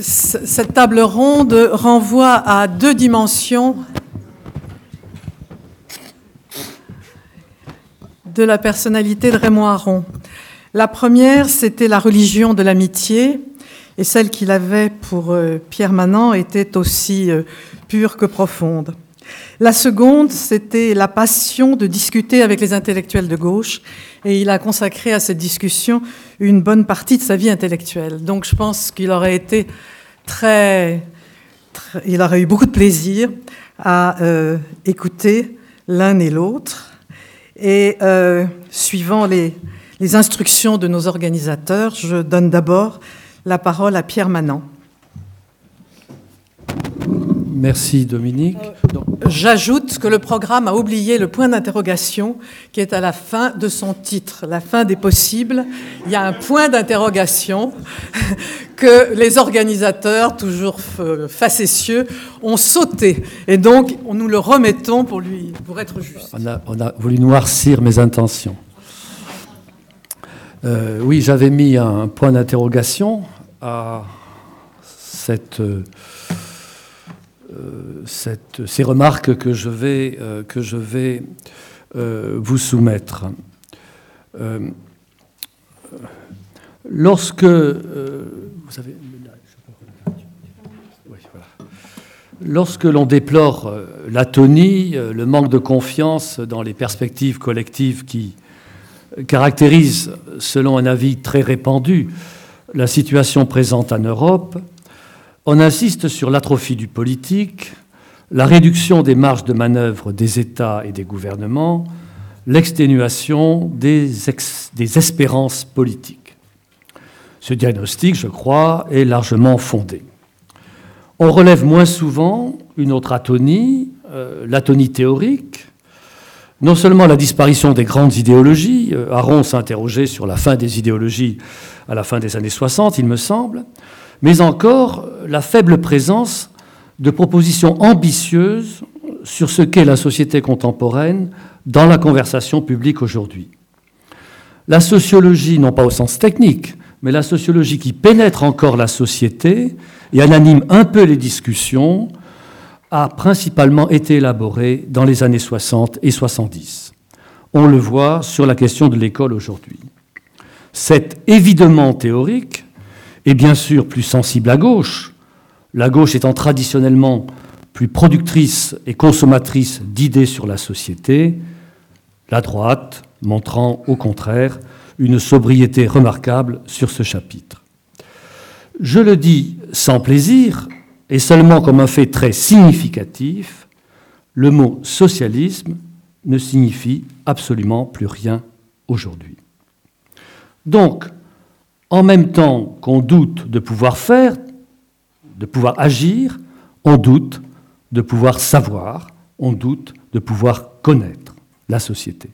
Cette table ronde renvoie à deux dimensions de la personnalité de Raymond Aron. La première, c'était la religion de l'amitié, et celle qu'il avait pour Pierre Manant était aussi pure que profonde. La seconde, c'était la passion de discuter avec les intellectuels de gauche, et il a consacré à cette discussion une bonne partie de sa vie intellectuelle. Donc je pense qu'il aurait été il aurait eu beaucoup de plaisir à écouter l'un et l'autre. Et suivant les instructions de nos organisateurs, je donne d'abord la parole à Pierre Manant. Merci Dominique. J'ajoute que le programme a oublié le point d'interrogation qui est à la fin de son titre, la fin des possibles. Il y a un point d'interrogation que les organisateurs, toujours facétieux, ont sauté. Et donc, nous le remettons pour être juste. On a voulu noircir mes intentions. Oui, j'avais mis un point d'interrogation à ces remarques que je vais vous soumettre. Lorsque l'on déplore l'atonie, le manque de confiance dans les perspectives collectives qui caractérisent, selon un avis très répandu, la situation présente en Europe, on insiste sur l'atrophie du politique, la réduction des marges de manœuvre des États et des gouvernements, l'exténuation des espérances politiques. Ce diagnostic, je crois, est largement fondé. On relève moins souvent une autre atonie, l'atonie théorique. Non seulement la disparition des grandes idéologies, Aron s'interrogeait sur la fin des idéologies à la fin des années 60, il me semble, mais encore la faible présence de propositions ambitieuses sur ce qu'est la société contemporaine dans la conversation publique aujourd'hui. La sociologie, non pas au sens technique, mais la sociologie qui pénètre encore la société et en anime un peu les discussions, a principalement été élaborée dans les années 60 et 70. On le voit sur la question de l'école aujourd'hui. C'est évidemment théorique, et bien sûr plus sensible à gauche, la gauche étant traditionnellement plus productrice et consommatrice d'idées sur la société, la droite montrant au contraire une sobriété remarquable sur ce chapitre. Je le dis sans plaisir, et seulement comme un fait très significatif, le mot socialisme ne signifie absolument plus rien aujourd'hui. Donc, en même temps qu'on doute de pouvoir faire, de pouvoir agir, on doute de pouvoir savoir, on doute de pouvoir connaître la société.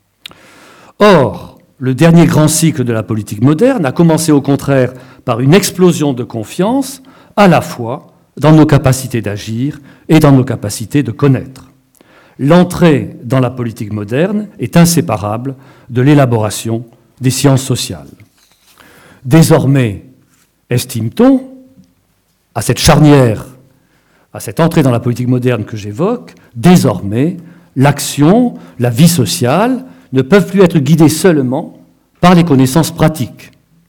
Or, le dernier grand cycle de la politique moderne a commencé au contraire par une explosion de confiance, à la fois dans nos capacités d'agir et dans nos capacités de connaître. L'entrée dans la politique moderne est inséparable de l'élaboration des sciences sociales. Désormais, estime-t-on, à cette charnière, à cette entrée dans la politique moderne que j'évoque, désormais, l'action, la vie sociale ne peuvent plus être guidées seulement par les connaissances pratiques,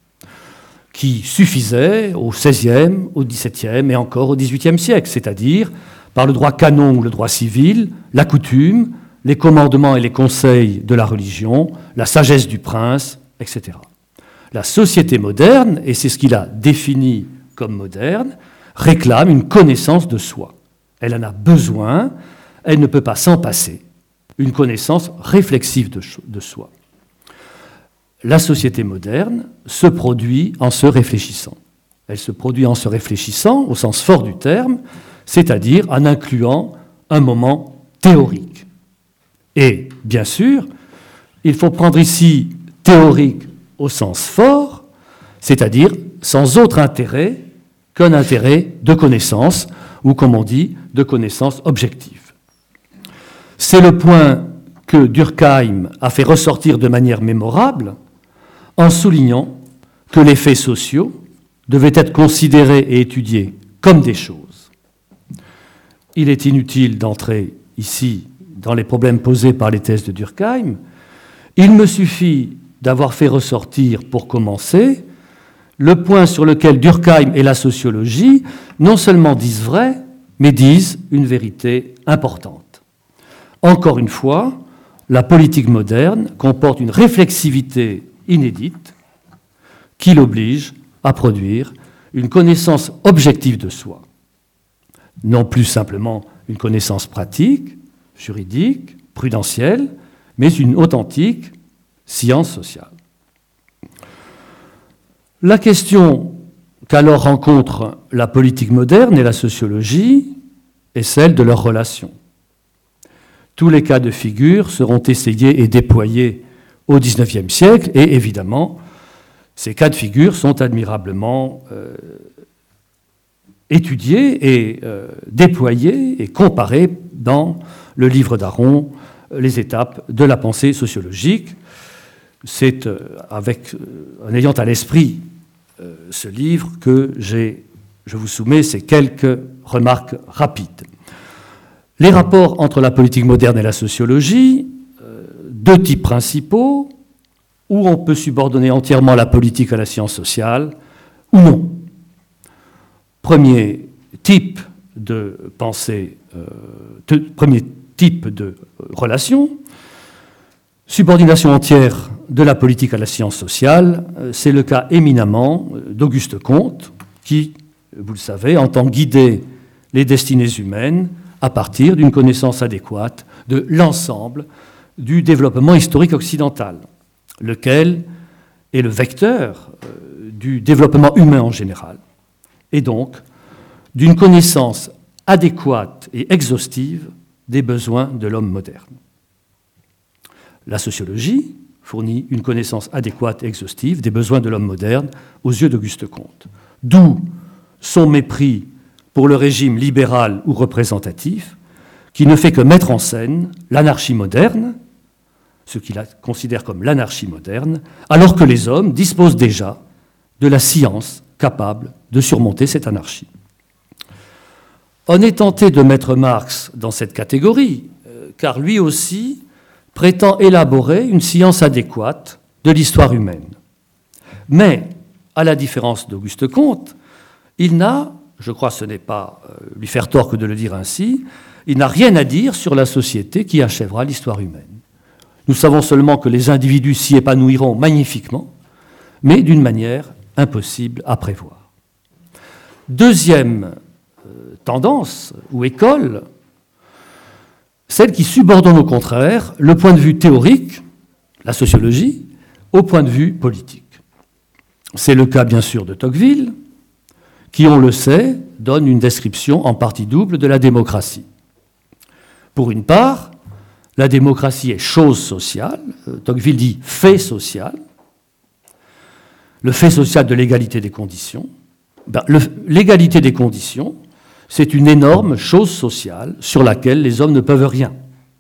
qui suffisaient au XVIe, au XVIIe et encore au XVIIIe siècle, c'est-à-dire par le droit canon ou le droit civil, la coutume, les commandements et les conseils de la religion, la sagesse du prince, etc. La société moderne, et c'est ce qu'il a défini comme moderne, réclame une connaissance de soi. Elle en a besoin, elle ne peut pas s'en passer, une connaissance réflexive de soi. La société moderne se produit en se réfléchissant. Elle se produit en se réfléchissant, au sens fort du terme, c'est-à-dire en incluant un moment théorique. Et, bien sûr, il faut prendre ici théorique au sens fort, c'est-à-dire sans autre intérêt qu'un intérêt de connaissance, ou comme on dit, de connaissance objective. C'est le point que Durkheim a fait ressortir de manière mémorable en soulignant que les faits sociaux, devaient être considérées et étudiées comme des choses. Il est inutile d'entrer ici dans les problèmes posés par les thèses de Durkheim. Il me suffit d'avoir fait ressortir, pour commencer, le point sur lequel Durkheim et la sociologie non seulement disent vrai, mais disent une vérité importante. Encore une fois, la politique moderne comporte une réflexivité inédite qui l'oblige à produire une connaissance objective de soi, non plus simplement une connaissance pratique, juridique, prudentielle, mais une authentique science sociale. La question qu'alors rencontrent la politique moderne et la sociologie est celle de leurs relations. Tous les cas de figure seront essayés et déployés au XIXe siècle, et évidemment, ces cas de figure sont admirablement étudiés et déployés et comparés dans le livre d'Aron, Les étapes de la pensée sociologique. C'est en ayant à l'esprit ce livre que je vous soumets ces quelques remarques rapides. Les rapports entre la politique moderne et la sociologie, deux types principaux, où on peut subordonner entièrement la politique à la science sociale, ou non. Premier type de pensée, premier type de relation, subordination entière de la politique à la science sociale, c'est le cas éminemment d'Auguste Comte, qui, vous le savez, entend guider les destinées humaines à partir d'une connaissance adéquate de l'ensemble du développement historique occidental, lequel est le vecteur du développement humain en général, et donc d'une connaissance adéquate et exhaustive des besoins de l'homme moderne. La sociologie fournit une connaissance adéquate et exhaustive des besoins de l'homme moderne aux yeux d'Auguste Comte. D'où son mépris pour le régime libéral ou représentatif, qui ne fait que mettre en scène l'anarchie moderne, ce qu'il considère comme l'anarchie moderne, alors que les hommes disposent déjà de la science capable de surmonter cette anarchie. On est tenté de mettre Marx dans cette catégorie, car lui aussi prétend élaborer une science adéquate de l'histoire humaine. Mais, à la différence d'Auguste Comte, il n'a, je crois que ce n'est pas lui faire tort que de le dire ainsi, il n'a rien à dire sur la société qui achèvera l'histoire humaine. Nous savons seulement que les individus s'y épanouiront magnifiquement, mais d'une manière impossible à prévoir. Deuxième tendance ou école, celle qui subordonne au contraire le point de vue théorique, la sociologie, au point de vue politique. C'est le cas bien sûr de Tocqueville, qui, on le sait, donne une description en partie double de la démocratie. Pour une part, la démocratie est chose sociale, Tocqueville dit fait social, le fait social de l'égalité des conditions. L'égalité des conditions, c'est une énorme chose sociale sur laquelle les hommes ne peuvent rien.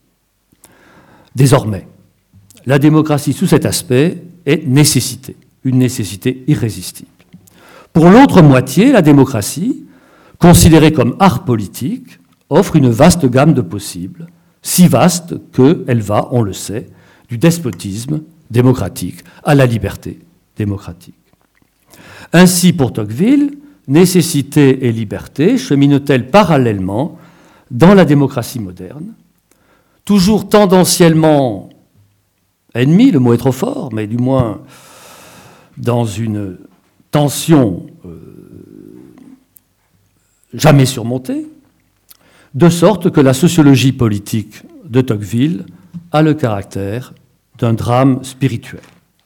Désormais, la démocratie sous cet aspect est nécessité, une nécessité irrésistible. Pour l'autre moitié, la démocratie, considérée comme art politique, offre une vaste gamme de possibles, si vaste qu'elle va, on le sait, du despotisme démocratique à la liberté démocratique. Ainsi, pour Tocqueville, nécessité et liberté cheminent-elles parallèlement dans la démocratie moderne, toujours tendanciellement ennemies, le mot est trop fort, mais du moins dans une tension jamais surmontée, de sorte que la sociologie politique de Tocqueville a le caractère d'un drame spirituel.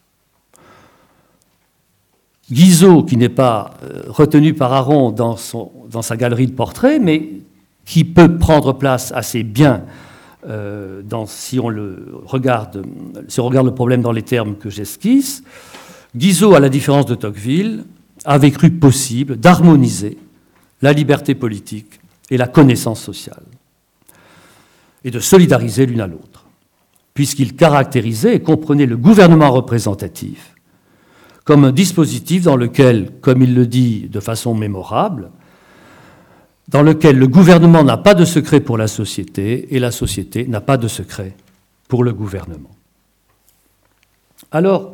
Guizot, qui n'est pas retenu par Aron dans sa galerie de portraits, mais qui peut prendre place assez bien si on regarde le problème dans les termes que j'esquisse, Guizot, à la différence de Tocqueville, avait cru possible d'harmoniser la liberté politique et la connaissance sociale, et de solidariser l'une à l'autre, puisqu'il caractérisait et comprenait le gouvernement représentatif comme un dispositif dans lequel, comme il le dit de façon mémorable, dans lequel le gouvernement n'a pas de secret pour la société et la société n'a pas de secret pour le gouvernement. Alors,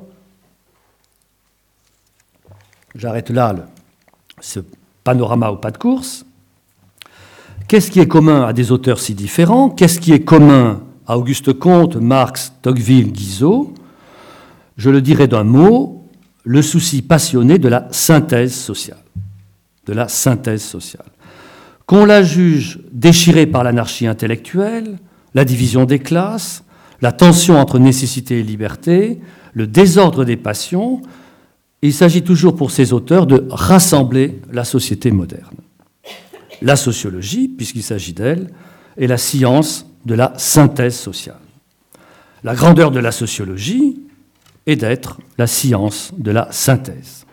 j'arrête là ce panorama au pas de course. Qu'est-ce qui est commun à des auteurs si différents? Qu'est-ce qui est commun à Auguste Comte, Marx, Tocqueville, Guizot? Je le dirais d'un mot, le souci passionné de la synthèse sociale. De la synthèse sociale. Qu'on la juge déchirée par l'anarchie intellectuelle, la division des classes, la tension entre nécessité et liberté, le désordre des passions, il s'agit toujours pour ces auteurs de rassembler la société moderne. La sociologie, puisqu'il s'agit d'elle, est la science de la synthèse sociale. La grandeur de la sociologie est d'être la science de la synthèse.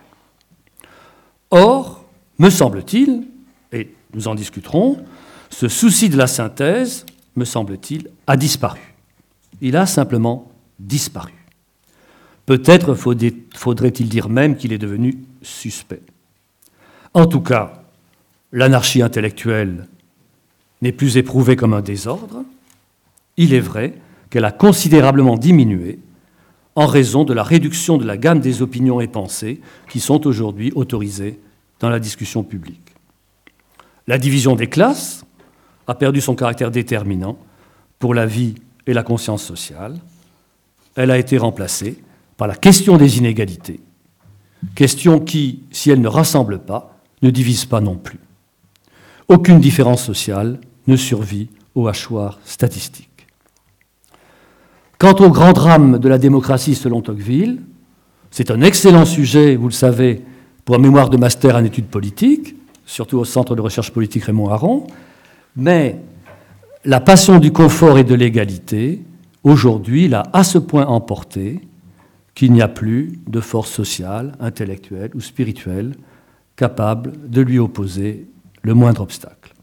Or, me semble-t-il, et nous en discuterons, ce souci de la synthèse, me semble-t-il, a disparu. Il a simplement disparu. Peut-être faudrait-il dire même qu'il est devenu suspect. En tout cas, l'anarchie intellectuelle n'est plus éprouvée comme un désordre. Il est vrai qu'elle a considérablement diminué en raison de la réduction de la gamme des opinions et pensées qui sont aujourd'hui autorisées dans la discussion publique. La division des classes a perdu son caractère déterminant pour la vie et la conscience sociale. Elle a été remplacée par la question des inégalités, question qui, si elle ne rassemble pas, ne divise pas non plus. Aucune différence sociale ne survit au hachoir statistique. Quant au grand drame de la démocratie selon Tocqueville, c'est un excellent sujet, vous le savez, pour un mémoire de master en études politiques, surtout au Centre de recherche politique Raymond Aron, mais la passion du confort et de l'égalité, aujourd'hui, l'a à ce point emporté qu'il n'y a plus de force sociale, intellectuelle ou spirituelle capable de lui opposer le moindre obstacle.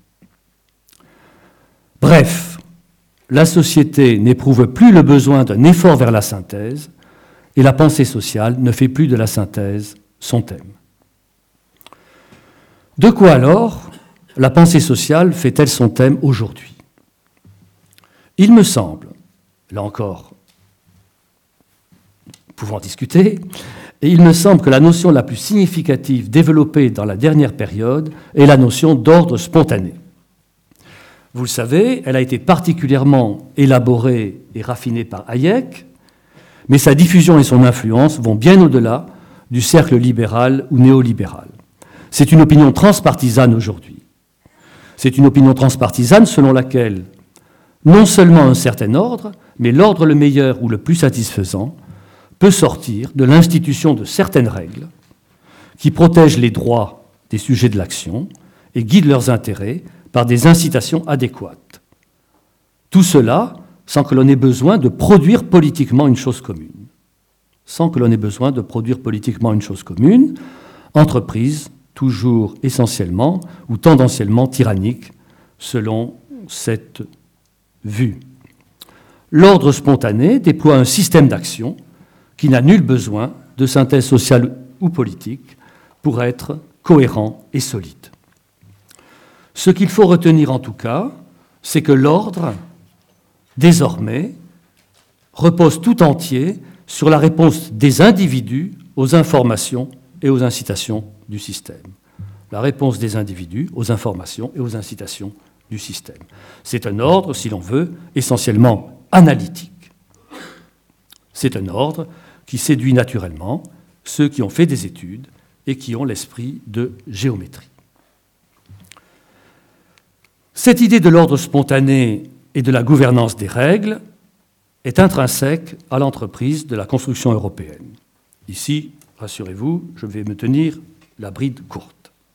Bref, la société n'éprouve plus le besoin d'un effort vers la synthèse et la pensée sociale ne fait plus de la synthèse son thème. De quoi alors la pensée sociale fait-elle son thème aujourd'hui? Il me semble, là encore, pouvant discuter, et il me semble que la notion la plus significative développée dans la dernière période est la notion d'ordre spontané. Vous le savez, elle a été particulièrement élaborée et raffinée par Hayek, mais sa diffusion et son influence vont bien au-delà du cercle libéral ou néolibéral. C'est une opinion transpartisane aujourd'hui. C'est une opinion transpartisane selon laquelle non seulement un certain ordre, mais l'ordre le meilleur ou le plus satisfaisant peut sortir de l'institution de certaines règles qui protègent les droits des sujets de l'action et guident leurs intérêts par des incitations adéquates. Tout cela sans que l'on ait besoin de produire politiquement une chose commune. Sans que l'on ait besoin de produire politiquement une chose commune, entreprise toujours essentiellement ou tendanciellement tyrannique selon cette vue. L'ordre spontané déploie un système d'action qui n'a nul besoin de synthèse sociale ou politique pour être cohérent et solide. Ce qu'il faut retenir en tout cas, c'est que l'ordre, désormais, repose tout entier sur la réponse des individus aux informations et aux incitations du système. La réponse des individus aux informations et aux incitations du système. C'est un ordre, si l'on veut, essentiellement analytique. C'est un ordre qui séduit naturellement ceux qui ont fait des études et qui ont l'esprit de géométrie. Cette idée de l'ordre spontané et de la gouvernance des règles est intrinsèque à l'entreprise de la construction européenne. Ici, rassurez-vous, je vais me tenir la bride courte.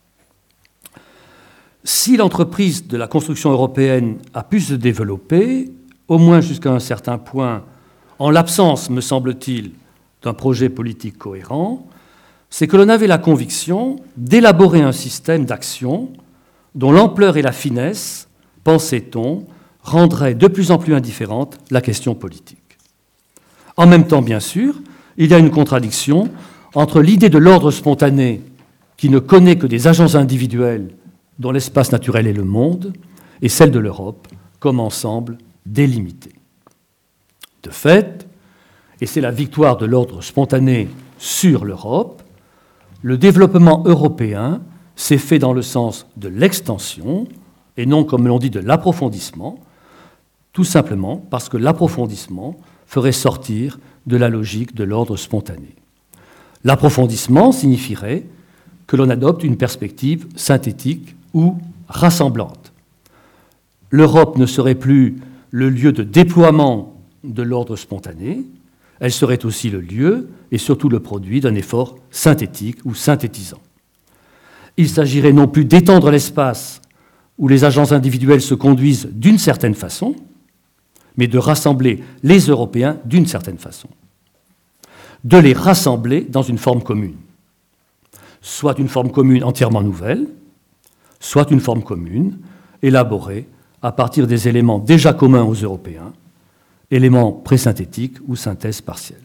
Si l'entreprise de la construction européenne a pu se développer, au moins jusqu'à un certain point, en l'absence, me semble-t-il, d'un projet politique cohérent, c'est que l'on avait la conviction d'élaborer un système d'action dont l'ampleur et la finesse, pensait-on, rendraient de plus en plus indifférente la question politique. En même temps, bien sûr, il y a une contradiction entre l'idée de l'ordre spontané, qui ne connaît que des agents individuels dont l'espace naturel est le monde, et celle de l'Europe comme ensemble délimité. De fait, et c'est la victoire de l'ordre spontané sur l'Europe, le développement européen s'est fait dans le sens de l'extension, et non, comme l'on dit, de l'approfondissement, tout simplement parce que l'approfondissement ferait sortir de la logique de l'ordre spontané. L'approfondissement signifierait que l'on adopte une perspective synthétique ou rassemblante. L'Europe ne serait plus le lieu de déploiement de l'ordre spontané, elle serait aussi le lieu et surtout le produit d'un effort synthétique ou synthétisant. Il s'agirait non plus d'étendre l'espace où les agents individuels se conduisent d'une certaine façon, mais de rassembler les Européens d'une certaine façon, de les rassembler dans une forme commune, soit une forme commune entièrement nouvelle, soit une forme commune élaborée à partir des éléments déjà communs aux Européens, éléments présynthétiques ou synthèse partielle.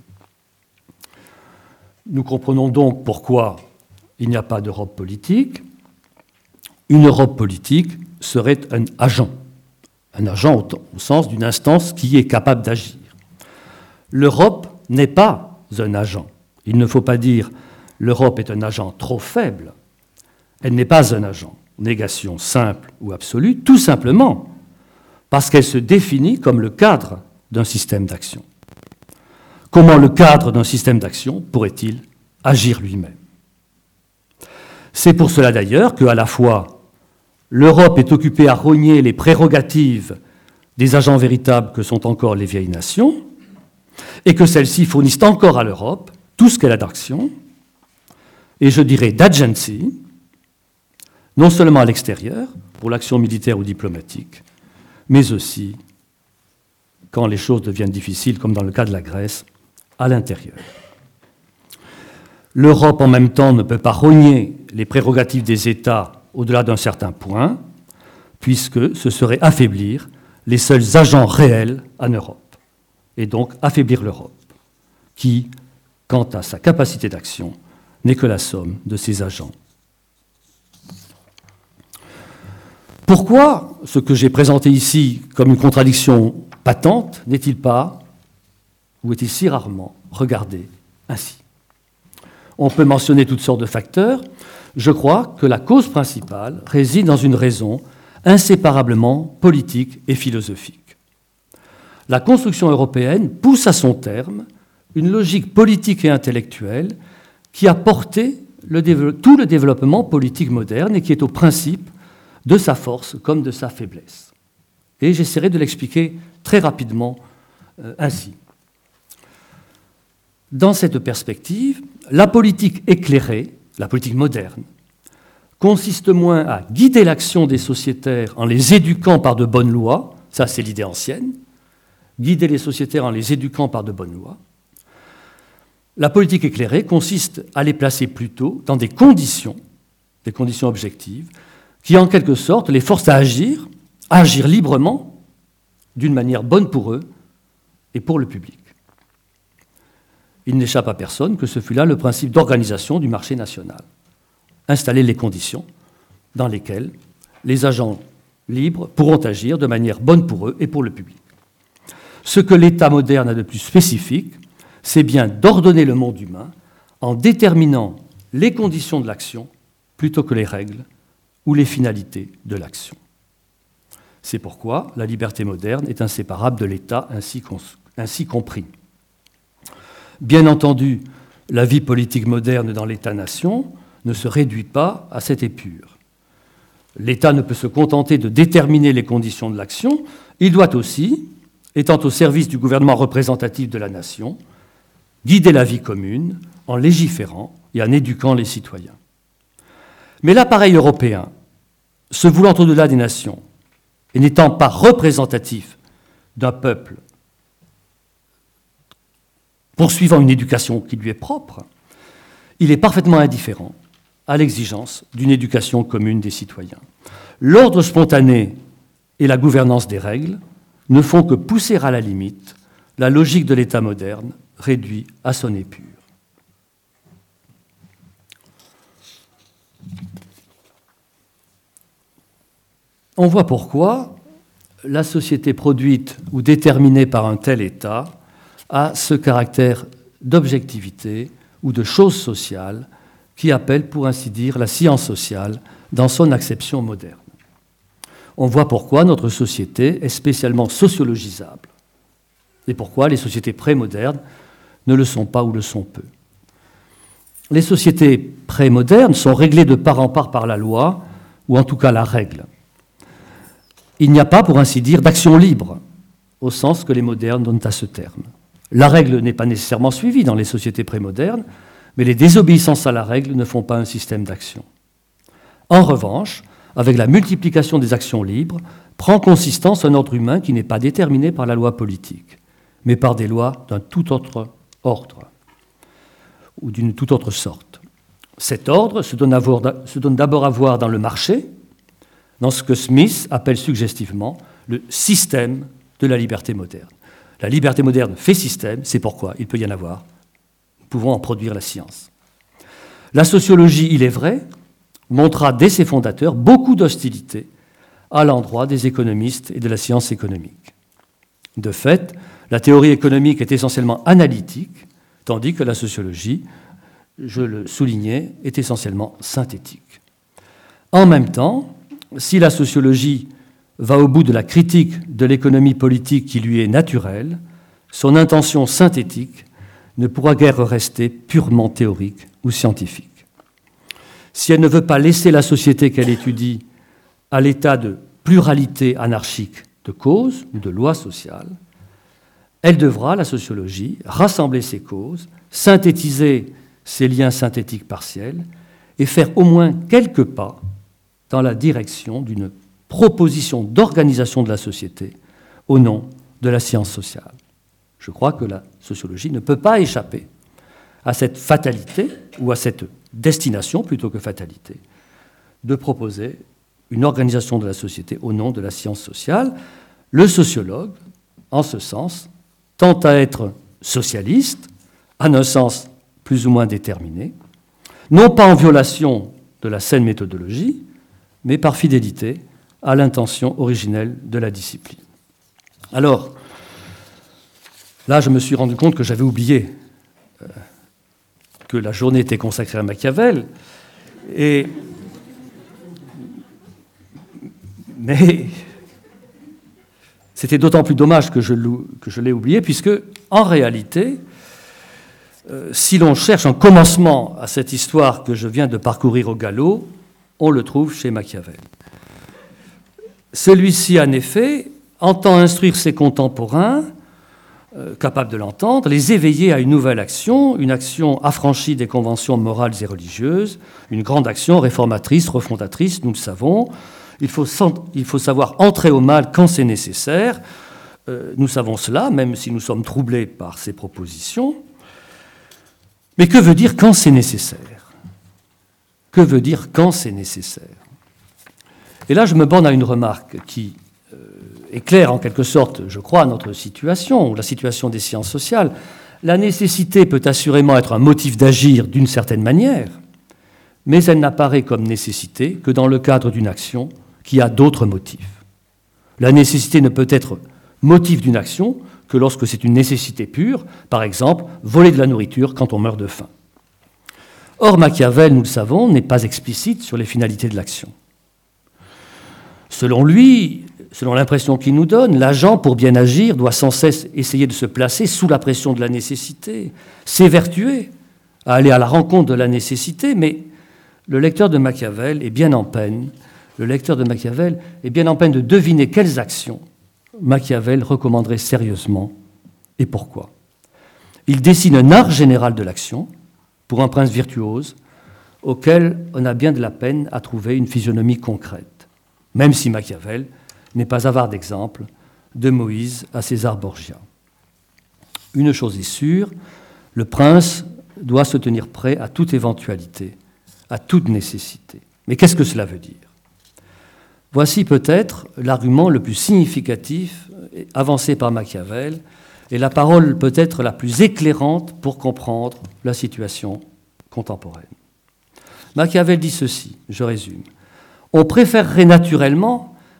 Nous comprenons donc pourquoi il n'y a pas d'Europe politique. Une Europe politique serait un agent au sens d'une instance qui est capable d'agir. L'Europe n'est pas un agent. Il ne faut pas dire l'Europe est un agent trop faible. Elle n'est pas un agent. Négation simple ou absolue, tout simplement parce qu'elle se définit comme le cadre d'un système d'action. Comment le cadre d'un système d'action pourrait-il agir lui-même? C'est pour cela d'ailleurs qu'à la fois l'Europe est occupée à rogner les prérogatives des agents véritables que sont encore les vieilles nations, et que celles-ci fournissent encore à l'Europe tout ce qu'elle a d'action, et je dirais d'agency, non seulement à l'extérieur, pour l'action militaire ou diplomatique, mais aussi, quand les choses deviennent difficiles, comme dans le cas de la Grèce, à l'intérieur. L'Europe, en même temps, ne peut pas rogner les prérogatives des États au-delà d'un certain point, puisque ce serait affaiblir les seuls agents réels en Europe, et donc affaiblir l'Europe, qui, quant à sa capacité d'action, n'est que la somme de ses agents. Pourquoi ce que j'ai présenté ici comme une contradiction patente n'est-il pas, ou est-il si rarement regardé ainsi? On peut mentionner toutes sortes de facteurs. Je crois que la cause principale réside dans une raison inséparablement politique et philosophique. La construction européenne pousse à son terme une logique politique et intellectuelle qui a porté tout le développement politique moderne et qui est au principe de sa force comme de sa faiblesse. Et j'essaierai de l'expliquer très rapidement ainsi. Dans cette perspective, la politique éclairée, la politique moderne, consiste moins à guider l'action des sociétaires en les éduquant par de bonnes lois, ça c'est l'idée ancienne, guider les sociétaires en les éduquant par de bonnes lois. La politique éclairée consiste à les placer plutôt dans des conditions objectives, qui en quelque sorte les forcent à agir librement, d'une manière bonne pour eux et pour le public. Il n'échappe à personne que ce fut là le principe d'organisation du marché national. Installer les conditions dans lesquelles les agents libres pourront agir de manière bonne pour eux et pour le public. Ce que l'État moderne a de plus spécifique, c'est bien d'ordonner le monde humain en déterminant les conditions de l'action plutôt que les règles ou les finalités de l'action. C'est pourquoi la liberté moderne est inséparable de l'État ainsi compris. Bien entendu, la vie politique moderne dans l'État-nation ne se réduit pas à cette épure. L'État ne peut se contenter de déterminer les conditions de l'action, il doit aussi, étant au service du gouvernement représentatif de la nation, guider la vie commune en légiférant et en éduquant les citoyens. Mais l'appareil européen, se voulant au-delà des nations et n'étant pas représentatif d'un peuple poursuivant une éducation qui lui est propre, il est parfaitement indifférent à l'exigence d'une éducation commune des citoyens. L'ordre spontané et la gouvernance des règles ne font que pousser à la limite la logique de l'État moderne réduit à son épure. On voit pourquoi la société produite ou déterminée par un tel État a ce caractère d'objectivité ou de chose sociale qui appelle, pour ainsi dire, la science sociale dans son acception moderne. On voit pourquoi notre société est spécialement sociologisable et pourquoi les sociétés prémodernes ne le sont pas ou le sont peu. Les sociétés prémodernes sont réglées de part en part par la loi, ou en tout cas la règle. Il n'y a pas, pour ainsi dire, d'action libre, au sens que les modernes donnent à ce terme. La règle n'est pas nécessairement suivie dans les sociétés prémodernes, mais les désobéissances à la règle ne font pas un système d'action. En revanche, avec la multiplication des actions libres, prend consistance un ordre humain qui n'est pas déterminé par la loi politique, mais par des lois d'un tout autre ordre, ou d'une toute autre sorte. Cet ordre se donne d'abord à voir dans le marché, dans ce que Smith appelle suggestivement le système de la liberté moderne. La liberté moderne fait système, c'est pourquoi il peut y en avoir. Nous pouvons en produire la science. La sociologie, il est vrai, montra dès ses fondateurs beaucoup d'hostilité à l'endroit des économistes et de la science économique. De fait, la théorie économique est essentiellement analytique, tandis que la sociologie, je le soulignais, est essentiellement synthétique. En même temps, si la sociologie va au bout de la critique de l'économie politique qui lui est naturelle, son intention synthétique ne pourra guère rester purement théorique ou scientifique. Si elle ne veut pas laisser la société qu'elle étudie à l'état de pluralité anarchique de causes ou de lois sociales, elle devra, la sociologie, rassembler ses causes, synthétiser ses liens synthétiques partiels et faire au moins quelques pas dans la direction d'une proposition d'organisation de la société au nom de la science sociale. Je crois que la sociologie ne peut pas échapper à cette fatalité, ou à cette destination plutôt que fatalité, de proposer une organisation de la société au nom de la science sociale. Le sociologue, en ce sens, tend à être socialiste, en un sens plus ou moins déterminé, non pas en violation de la saine méthodologie, mais par fidélité à l'intention originelle de la discipline. Alors, là, je me suis rendu compte que j'avais oublié que la journée était consacrée à Machiavel, mais c'était d'autant plus dommage que je l'ai oublié, puisque, en réalité, si l'on cherche un commencement à cette histoire que je viens de parcourir au galop, on le trouve chez Machiavel. Celui-ci, en effet, entend instruire ses contemporains, capables de l'entendre, les éveiller à une nouvelle action, une action affranchie des conventions morales et religieuses, une grande action réformatrice, refondatrice, nous le savons. Il faut savoir entrer au mal quand c'est nécessaire. Nous savons cela, même si nous sommes troublés par ces propositions. Mais que veut dire quand c'est nécessaire ? Que veut dire quand c'est nécessaire ? Et là, je me borne à une remarque qui éclaire en quelque sorte, je crois, notre situation, ou la situation des sciences sociales. La nécessité peut assurément être un motif d'agir d'une certaine manière, mais elle n'apparaît comme nécessité que dans le cadre d'une action qui a d'autres motifs. La nécessité ne peut être motif d'une action que lorsque c'est une nécessité pure, par exemple, voler de la nourriture quand on meurt de faim. Or, Machiavel, nous le savons, n'est pas explicite sur les finalités de l'action. Selon lui, selon l'impression qu'il nous donne, l'agent, pour bien agir, doit sans cesse essayer de se placer sous la pression de la nécessité, s'évertuer à aller à la rencontre de la nécessité, mais le lecteur de Machiavel est bien en peine. Le lecteur de Machiavel est bien en peine de deviner quelles actions Machiavel recommanderait sérieusement et pourquoi. Il dessine un art général de l'action pour un prince virtuose auquel on a bien de la peine à trouver une physionomie concrète, même si Machiavel n'est pas avare d'exemples, de Moïse à César Borgia. Une chose est sûre, le prince doit se tenir prêt à toute éventualité, à toute nécessité. Mais qu'est-ce que cela veut dire ? Voici peut-être l'argument le plus significatif avancé par Machiavel et la parole peut-être la plus éclairante pour comprendre la situation contemporaine. Machiavel dit ceci, je résume. On préférerait naturellement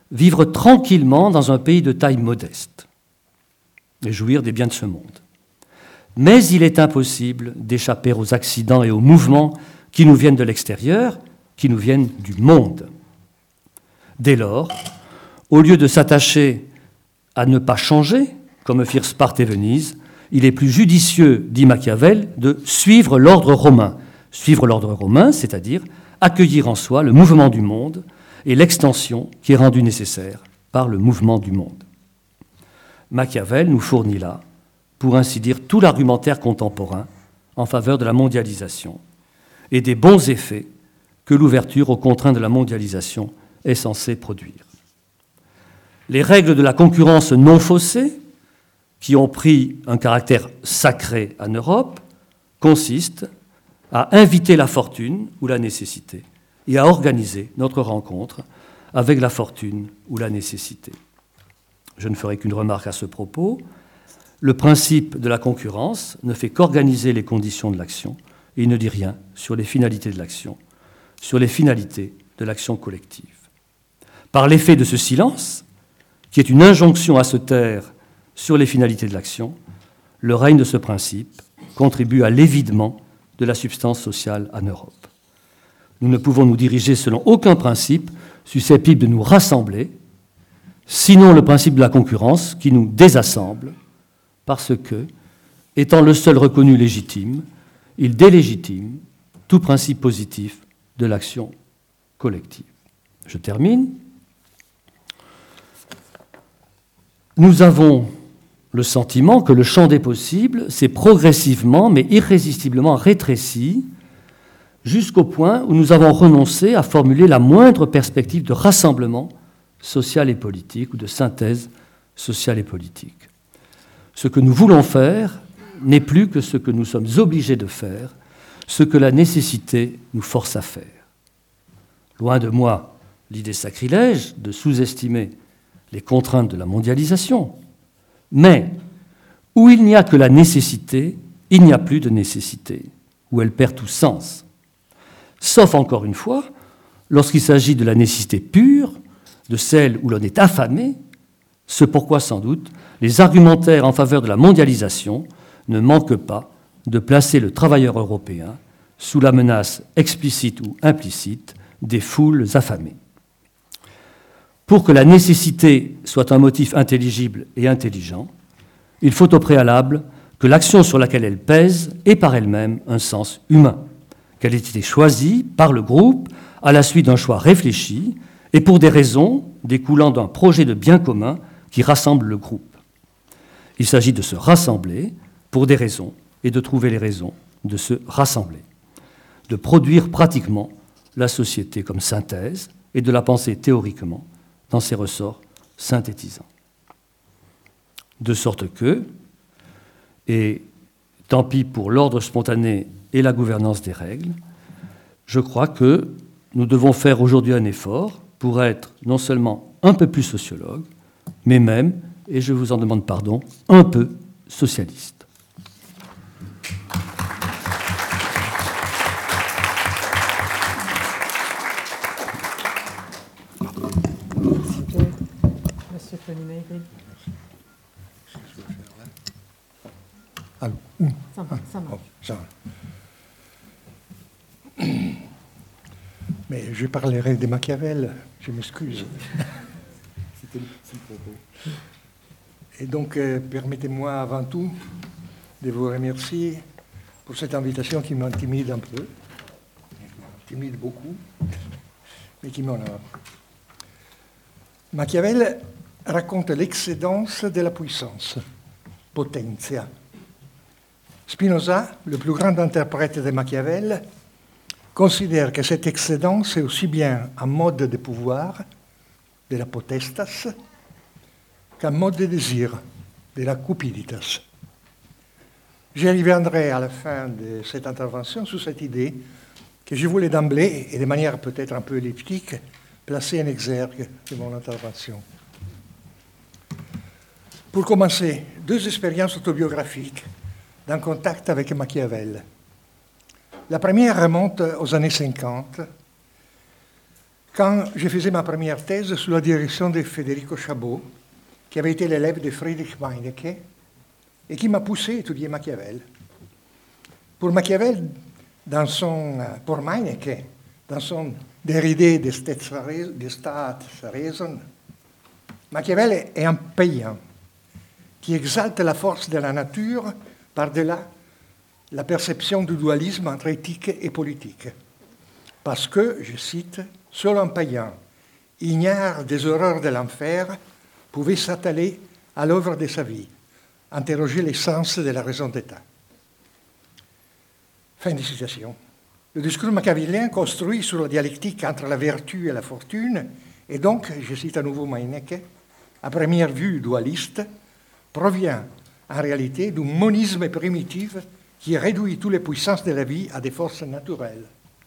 vivre tranquillement dans un pays de taille modeste et jouir des biens de ce monde. Mais il est impossible d'échapper aux accidents et aux mouvements qui nous viennent de l'extérieur, qui nous viennent du monde. Dès lors, au lieu de s'attacher à ne pas changer, comme firent Sparte et Venise, il est plus judicieux, dit Machiavel, de suivre l'ordre romain. Suivre l'ordre romain, c'est-à-dire accueillir en soi le mouvement du monde et l'extension qui est rendue nécessaire par le mouvement du monde. Machiavel nous fournit là, pour ainsi dire, tout l'argumentaire contemporain en faveur de la mondialisation et des bons effets que l'ouverture aux contraintes de la mondialisation est censée produire. Les règles de la concurrence non faussée, qui ont pris un caractère sacré en Europe, consistent à inviter la fortune ou la nécessité et à organiser notre rencontre avec la fortune ou la nécessité. Je ne ferai qu'une remarque à ce propos. Le principe de la concurrence ne fait qu'organiser les conditions de l'action et il ne dit rien sur les finalités de l'action, sur les finalités de l'action collective. Par l'effet de ce silence, qui est une injonction à se taire sur les finalités de l'action, le règne de ce principe contribue à l'évidement de la substance sociale en Europe. Nous ne pouvons nous diriger selon aucun principe susceptible de nous rassembler, sinon le principe de la concurrence qui nous désassemble, parce que, étant le seul reconnu légitime, il délégitime tout principe positif de l'action collective. Je termine. Nous avons le sentiment que le champ des possibles s'est progressivement mais irrésistiblement rétréci jusqu'au point où nous avons renoncé à formuler la moindre perspective de rassemblement social et politique ou de synthèse sociale et politique. Ce que nous voulons faire n'est plus que ce que nous sommes obligés de faire, ce que la nécessité nous force à faire. Loin de moi l'idée sacrilège de sous-estimer les contraintes de la mondialisation, mais où il n'y a que la nécessité, il n'y a plus de nécessité, où elle perd tout sens. Sauf, encore une fois, lorsqu'il s'agit de la nécessité pure, de celle où l'on est affamé, ce pourquoi, sans doute, les argumentaires en faveur de la mondialisation ne manquent pas de placer le travailleur européen sous la menace explicite ou implicite des foules affamées. Pour que la nécessité soit un motif intelligible et intelligent, il faut au préalable que l'action sur laquelle elle pèse ait par elle-même un sens humain, qu'elle ait été choisie par le groupe à la suite d'un choix réfléchi et pour des raisons découlant d'un projet de bien commun qui rassemble le groupe. Il s'agit de se rassembler pour des raisons et de trouver les raisons de se rassembler, de produire pratiquement la société comme synthèse et de la penser théoriquement dans ses ressorts synthétisants. De sorte que, et tant pis pour l'ordre spontané et la gouvernance des règles, je crois que nous devons faire aujourd'hui un effort pour être non seulement un peu plus sociologue, mais même, et je vous en demande pardon, un peu socialiste. Monsieur Polineri. Allô. Ça marche. Oh, ça va. Mais je parlerai de Machiavel, je m'excuse. C'est le propos. Et donc, permettez-moi avant tout de vous remercier pour cette invitation qui m'intimide un peu, m'intimide beaucoup, mais qui m'honore. Machiavel raconte l'excédence de la puissance, potentia. Spinoza, le plus grand interprète de Machiavel, considère que cette excédence est aussi bien un mode de pouvoir, de la potestas, qu'un mode de désir, de la cupiditas. J'y reviendrai à la fin de cette intervention sur cette idée que je voulais d'emblée, et de manière peut-être un peu elliptique, placer en exergue de mon intervention. Pour commencer, 2 expériences autobiographiques d'un contact avec Machiavel. La première remonte aux années 50, quand je faisais ma première thèse sous la direction de Federico Chabot, qui avait été l'élève de Friedrich Meinecke, et qui m'a poussé à étudier Machiavel. Pour Machiavel, pour Meinecke, dans son Der Idee des Staatsräson, Machiavel est un paysan qui exalte la force de la nature par-delà la perception du dualisme entre éthique et politique. Parce que, je cite, « Seul un païen, ignare des horreurs de l'enfer, pouvait s'atteler à l'œuvre de sa vie, interroger l'essence de la raison d'État. » Fin de citation. Le discours machiavélien construit sur la dialectique entre la vertu et la fortune, et donc, je cite à nouveau Meinecke, à première vue dualiste, provient en réalité d'un monisme primitif qui réduit toutes les puissances de la vie à des forces naturelles.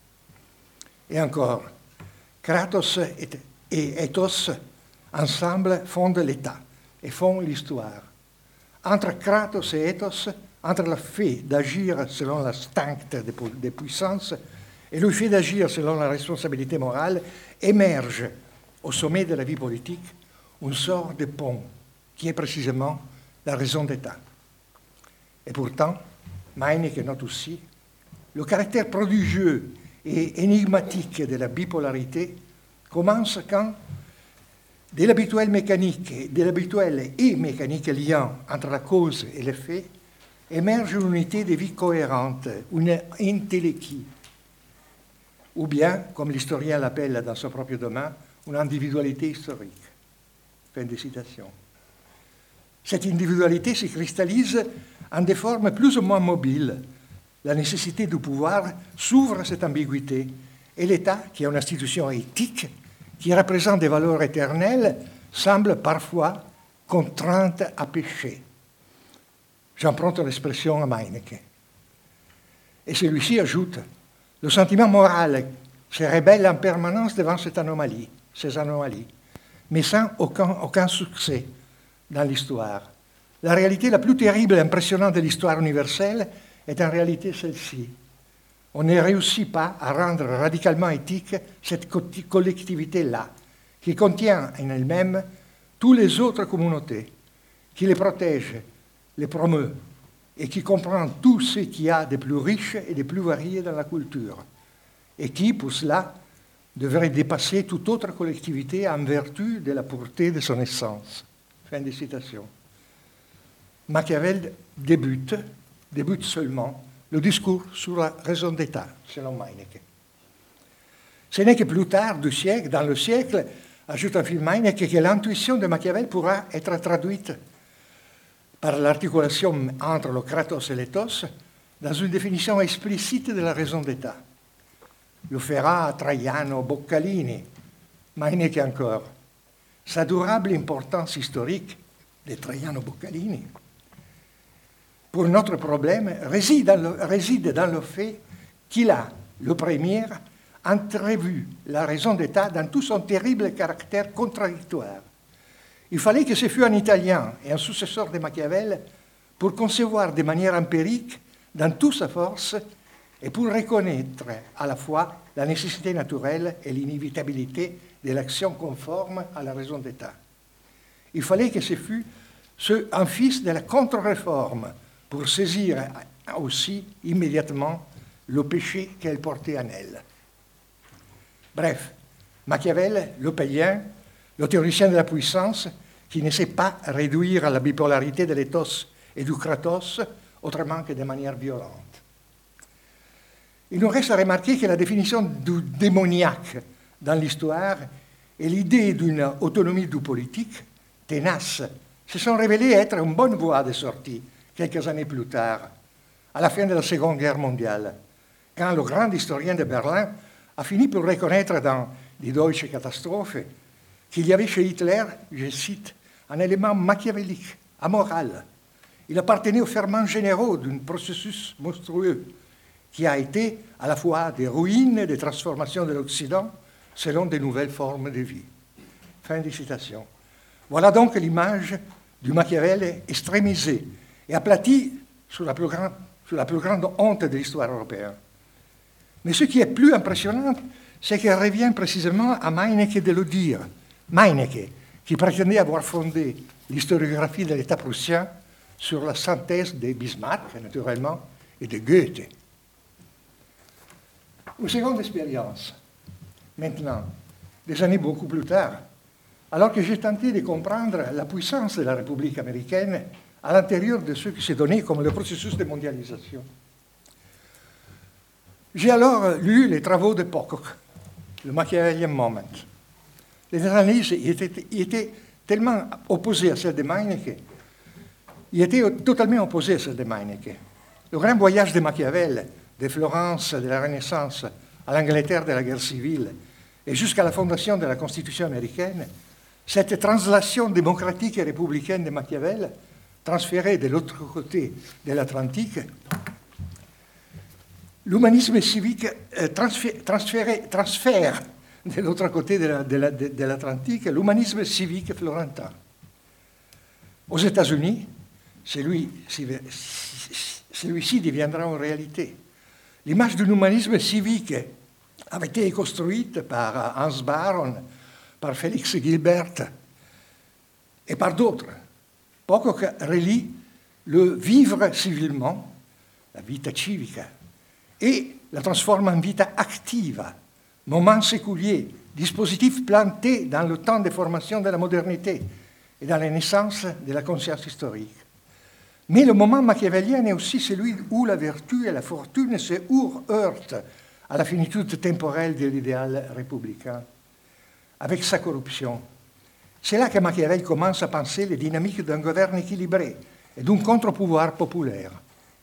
Et encore, Kratos et Ethos, ensemble, fondent l'État et font l'histoire. Entre Kratos et Ethos, entre le fait d'agir selon l'instinct des puissances et le fait d'agir selon la responsabilité morale, émerge au sommet de la vie politique une sorte de pont qui est précisément la raison d'État. Et pourtant, Meinecke note aussi le caractère prodigieux et énigmatique de la bipolarité commence quand, de l'habituel et mécanique lien entre la cause et l'effet, émerge une unité de vie cohérente, une intellequie, ou bien, comme l'historien l'appelle dans son propre domaine, une individualité historique. Fin de citation. Cette individualité se cristallise en des formes plus ou moins mobiles. La nécessité du pouvoir s'ouvre à cette ambiguïté, et l'État, qui est une institution éthique, qui représente des valeurs éternelles, semble parfois contrainte à pécher. J'emprunte l'expression à Meinecke. Et celui-ci ajoute, le sentiment moral se rebelle en permanence devant ces anomalies, mais sans aucun succès dans l'histoire. La réalité la plus terrible et impressionnante de l'histoire universelle est en réalité celle-ci. On ne réussit pas à rendre radicalement éthique cette collectivité-là, qui contient en elle-même toutes les autres communautés, qui les protège, les promeut, et qui comprend tout ce qu'il y a de plus riche et de plus varié dans la culture, et qui, pour cela, devrait dépasser toute autre collectivité en vertu de la pureté de son essence. Fin de citation. Machiavel débute seulement le discours sur la raison d'État, selon Meinecke. Ce n'est que plus tard, dans le siècle, ajoute un film Meinecke, que l'intuition de Machiavel pourra être traduite par l'articulation entre le Kratos et l'Ethos dans une définition explicite de la raison d'État. Lo fera Traiano Boccalini, Meinecke encore. Sa durable importance historique de Traiano Boccalini pour notre problème réside dans le fait qu'il a, le premier, entrevu la raison d'État dans tout son terrible caractère contradictoire. Il fallait que ce fût un Italien et un successeur de Machiavel pour concevoir de manière empirique, dans toute sa force, et pour reconnaître à la fois la nécessité naturelle et l'inévitabilité de l'action conforme à la raison d'État. Il fallait que ce fût un fils de la contre-réforme pour saisir aussi immédiatement le péché qu'elle portait en elle. Bref, Machiavel, le païen, le théoricien de la puissance, qui ne sait pas réduire à la bipolarité de l'Ethos et du Kratos autrement que de manière violente. Il nous reste à remarquer que la définition du démoniaque dans l'histoire et l'idée d'une autonomie du politique tenace se sont révélées être une bonne voie de sortie quelques années plus tard, à la fin de la Seconde Guerre mondiale, quand le grand historien de Berlin a fini par reconnaître dans Die Deutsche Katastrophe qu'il y avait chez Hitler, je cite, un élément machiavélique, amoral. Il appartenait aux ferments généraux d'un processus monstrueux qui a été à la fois des ruines et des transformations de l'Occident selon de nouvelles formes de vie. Fin de citation. Voilà donc l'image du Machiavel extrémisé et aplati sur la plus grande honte de l'histoire européenne. Mais ce qui est plus impressionnant, c'est qu'elle revient précisément à Meinecke de le dire. Meinecke, qui prétendait avoir fondé l'historiographie de l'État prussien sur la synthèse de Bismarck, naturellement, et de Goethe. Une seconde expérience, maintenant, des années beaucoup plus tard, alors que j'ai tenté de comprendre la puissance de la République américaine à l'intérieur de ce qui s'est donné comme le processus de mondialisation. J'ai alors lu les travaux de Pocock, le Machiavellian Moment. Les analyses étaient tellement opposées à celles de Meinecke, il était totalement opposé à celles de Meinecke. Le grand voyage de Machiavel, de Florence de la Renaissance à l'Angleterre de la guerre civile et jusqu'à la fondation de la Constitution américaine, cette translation démocratique et républicaine de Machiavel, transférée de l'autre côté de l'Atlantique, l'humanisme civique transfère de l'autre côté de l'Atlantique l'humanisme civique florentin. Aux États-Unis, celui-ci deviendra une réalité. L'image d'un humanisme civique avait été construite par Hans Baron, par Félix Gilbert et par d'autres. Pocock relie le vivre civilement, la vita civica, et la transforme en vita activa, moment séculier, dispositif planté dans le temps de formation de la modernité et dans la naissance de la conscience historique. Mais le moment machiavellien est aussi celui où la vertu et la fortune se heurtent à la finitude temporelle de l'idéal républicain, avec sa corruption. C'est là que Machiavel commence à penser les dynamiques d'un gouvernement équilibré et d'un contre-pouvoir populaire.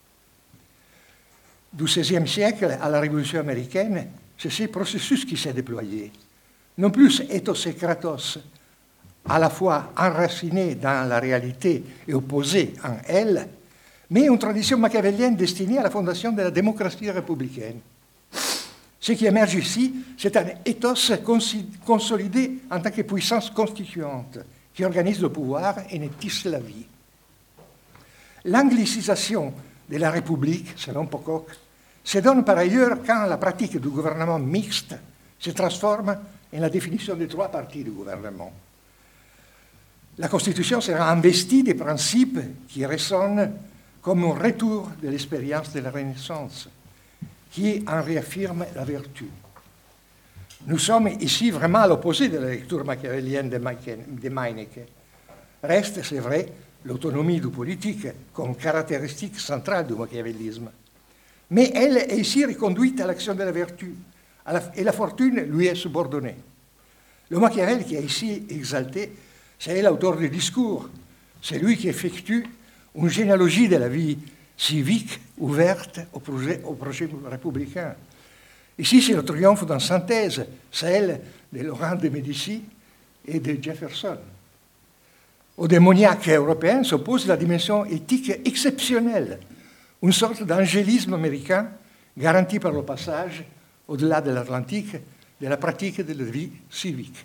Du XVIe siècle à la Révolution américaine, c'est ce processus qui s'est déployé. Non plus ethos et kratos, à la fois enraciné dans la réalité et opposé en elle, mais une tradition machiavélienne destinée à la fondation de la démocratie républicaine. Ce qui émerge ici, c'est un ethos consolidé en tant que puissance constituante, qui organise le pouvoir et ne tisse la vie. L'anglicisation de la République, selon Pocock, se donne par ailleurs quand la pratique du gouvernement mixte se transforme en la définition des trois parties du gouvernement. La Constitution sera investie des principes qui résonnent comme un retour de l'expérience de la Renaissance, qui en réaffirme la vertu. Nous sommes ici vraiment à l'opposé de la lecture machiavélienne de Meinecke. Reste, c'est vrai, l'autonomie du politique comme caractéristique centrale du machiavélisme. Mais elle est ici reconduite à l'action de la vertu, et la fortune lui est subordonnée. Le Machiavel qui est ici exalté, c'est l'auteur du discours, c'est lui qui effectue une généalogie de la vie civique ouverte au projet républicain. Ici, c'est le triomphe d'une synthèse, celle de Laurent de Médicis et de Jefferson. Au démoniaque européen s'oppose la dimension éthique exceptionnelle, une sorte d'angélisme américain garanti par le passage, au-delà de l'Atlantique, de la pratique de la vie civique.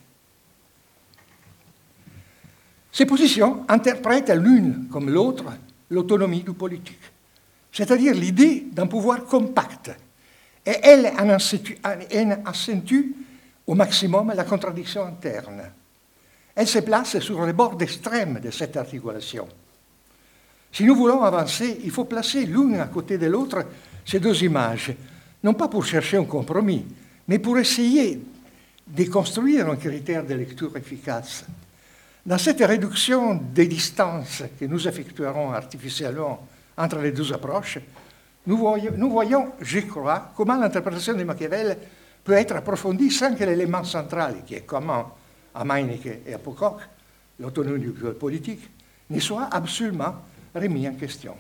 Ces positions interprètent l'une comme l'autre l'autonomie du politique, c'est-à-dire l'idée d'un pouvoir compact, et elle en accentue au maximum la contradiction interne. Elle se place sur les bords extrêmes de cette articulation. Si nous voulons avancer, il faut placer l'une à côté de l'autre ces deux images, non pas pour chercher un compromis, mais pour essayer de construire un critère de lecture efficace. Dans cette réduction des distances que nous effectuerons artificiellement entre les deux approches, nous voyons, je crois, comment l'interprétation de Machiavel peut être approfondie sans que l'élément central, qui est commun à Meinecke et à Pocock, l'autonomie politique, ne soit absolument remis en question.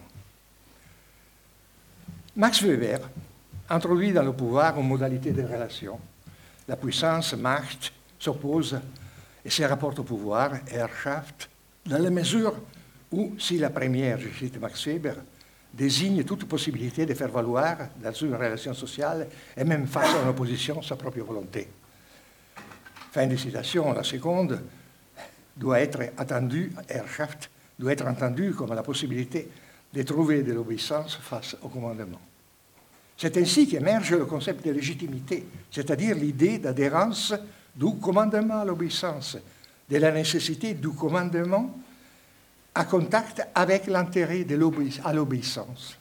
Max Weber introduit dans le pouvoir une modalité de relation. La puissance, Macht, s'oppose et se rapporte au pouvoir, Herrschaft, dans la mesure où, si la première, je cite Max Weber, désigne toute possibilité de faire valoir dans une relation sociale et même face à une opposition sa propre volonté. Fin de citation, la seconde doit être attendue, Herrschaft, doit être entendue comme la possibilité de trouver de l'obéissance face au commandement. C'est ainsi qu'émerge le concept de légitimité, c'est-à-dire l'idée d'adhérence du commandement à l'obéissance, de la nécessité du commandement à contact avec l'intérêt à l'obéissance,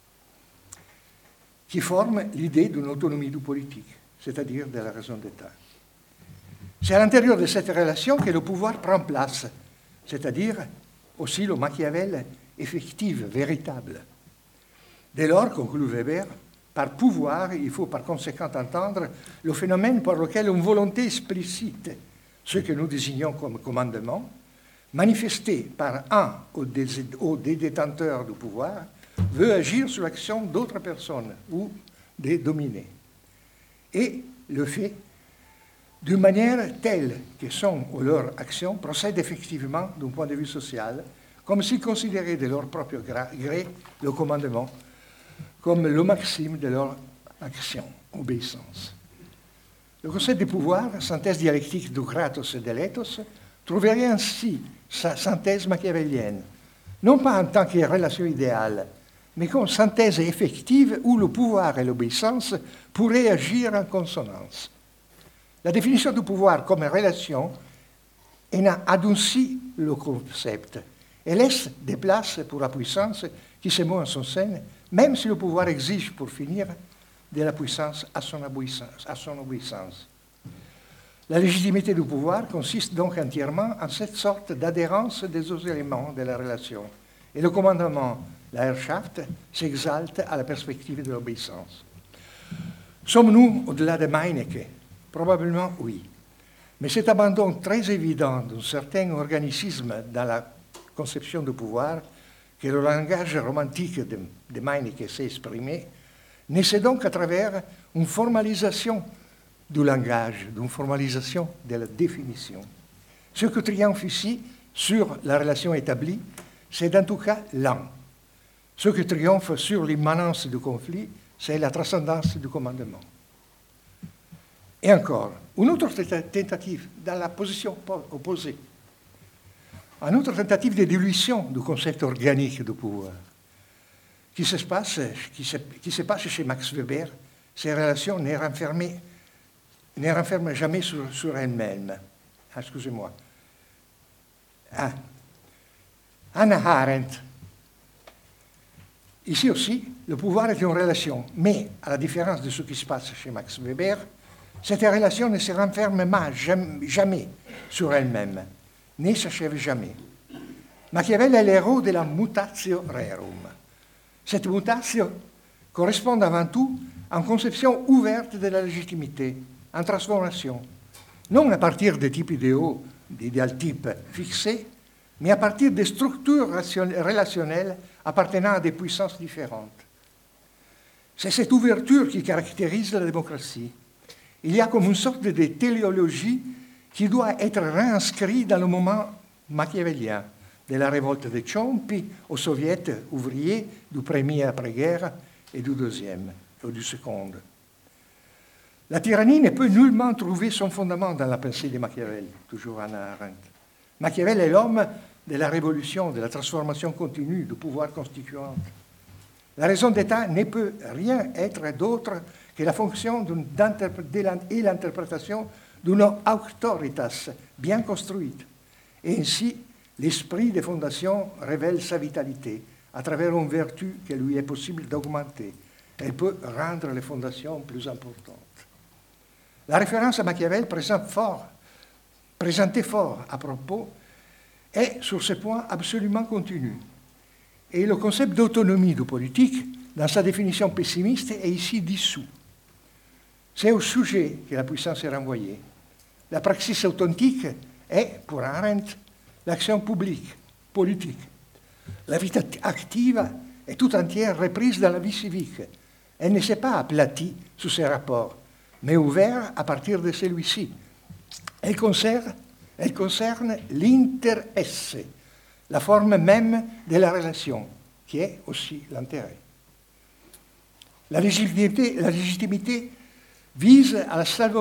qui forme l'idée d'une autonomie du politique, c'est-à-dire de la raison d'État. C'est à l'intérieur de cette relation que le pouvoir prend place, c'est-à-dire aussi le Machiavel effectif, véritable. Dès lors, conclut Weber, par pouvoir, il faut par conséquent entendre le phénomène par lequel une volonté explicite, ce que nous désignons comme commandement, manifestée par un ou des détenteurs du pouvoir, veut agir sur l'action d'autres personnes ou des dominés. Et le fait d'une manière telle que son ou leur action procède effectivement d'un point de vue social, comme s'ils considéraient de leur propre gré le commandement comme le maxime de leur action, obéissance. Le concept de pouvoir, synthèse dialectique du kratos et de l'ethos, trouverait ainsi sa synthèse machiavélienne, non pas en tant que relation idéale, mais comme synthèse effective où le pouvoir et l'obéissance pourraient agir en consonance. La définition du pouvoir comme relation adoucit le concept et laisse des places pour la puissance qui se met en son sein, même si le pouvoir exige, pour finir, de la puissance à son obéissance. La légitimité du pouvoir consiste donc entièrement en cette sorte d'adhérence des deux éléments de la relation. Et le commandement, la Herrschaft, s'exalte à la perspective de l'obéissance. Sommes-nous au-delà de Meinecke? Probablement oui. Mais cet abandon très évident d'un certain organicisme dans la conception du pouvoir, que le langage romantique de Meinecke s'est exprimé, naissait donc à travers une formalisation du langage, d'une formalisation de la définition. Ce que triomphe ici sur la relation établie, c'est en tout cas l'un. Ce qui triomphe sur l'immanence du conflit, c'est la transcendance du commandement. Et encore, une autre tentative dans la position opposée, une autre tentative de dilution du concept organique du pouvoir, qui se passe chez Max Weber. Ces relations ne renferment jamais sur elles-mêmes. Excusez-moi. Hannah Arendt. Ici aussi, le pouvoir est une relation, mais à la différence de ce qui se passe chez Max Weber, cette relation ne se renferme jamais sur elle-même, ne s'achève jamais. Machiavel est l'héros de la mutatio rerum. Cette mutatio correspond avant tout à une conception ouverte de la légitimité, en transformation, non à partir des types idéaux, d'idéal-types fixés, mais à partir des structures relationnelles appartenant à des puissances différentes. C'est cette ouverture qui caractérise la démocratie. Il y a comme une sorte de téléologie qui doit être réinscrite dans le moment machiavélien, de la révolte des Ciompi aux soviets ouvriers du premier après-guerre et du deuxième, ou du second. La tyrannie ne peut nullement trouver son fondement dans la pensée de Machiavel, toujours Hannah Arendt. Machiavel est l'homme de la révolution, de la transformation continue, du pouvoir constituant. La raison d'État ne peut rien être d'autre que la fonction et l'interprétation d'une auctoritas bien construite. Et ainsi, l'esprit des fondations révèle sa vitalité à travers une vertu que lui est possible d'augmenter. Elle peut rendre les fondations plus importantes. La référence à Machiavel présentée fort à propos est sur ce point absolument continue. Et le concept d'autonomie du politique, dans sa définition pessimiste, est ici dissous. C'est au sujet que la puissance est renvoyée. La praxis authentique est, pour Arendt, l'action publique, politique. La vie active est tout entière reprise dans la vie civique. Elle ne s'est pas aplatie sous ses rapports, mais ouverte à partir de celui-ci. Elle concerne l'interesse, la forme même de la relation, qui est aussi l'intérêt. La légitimité vise à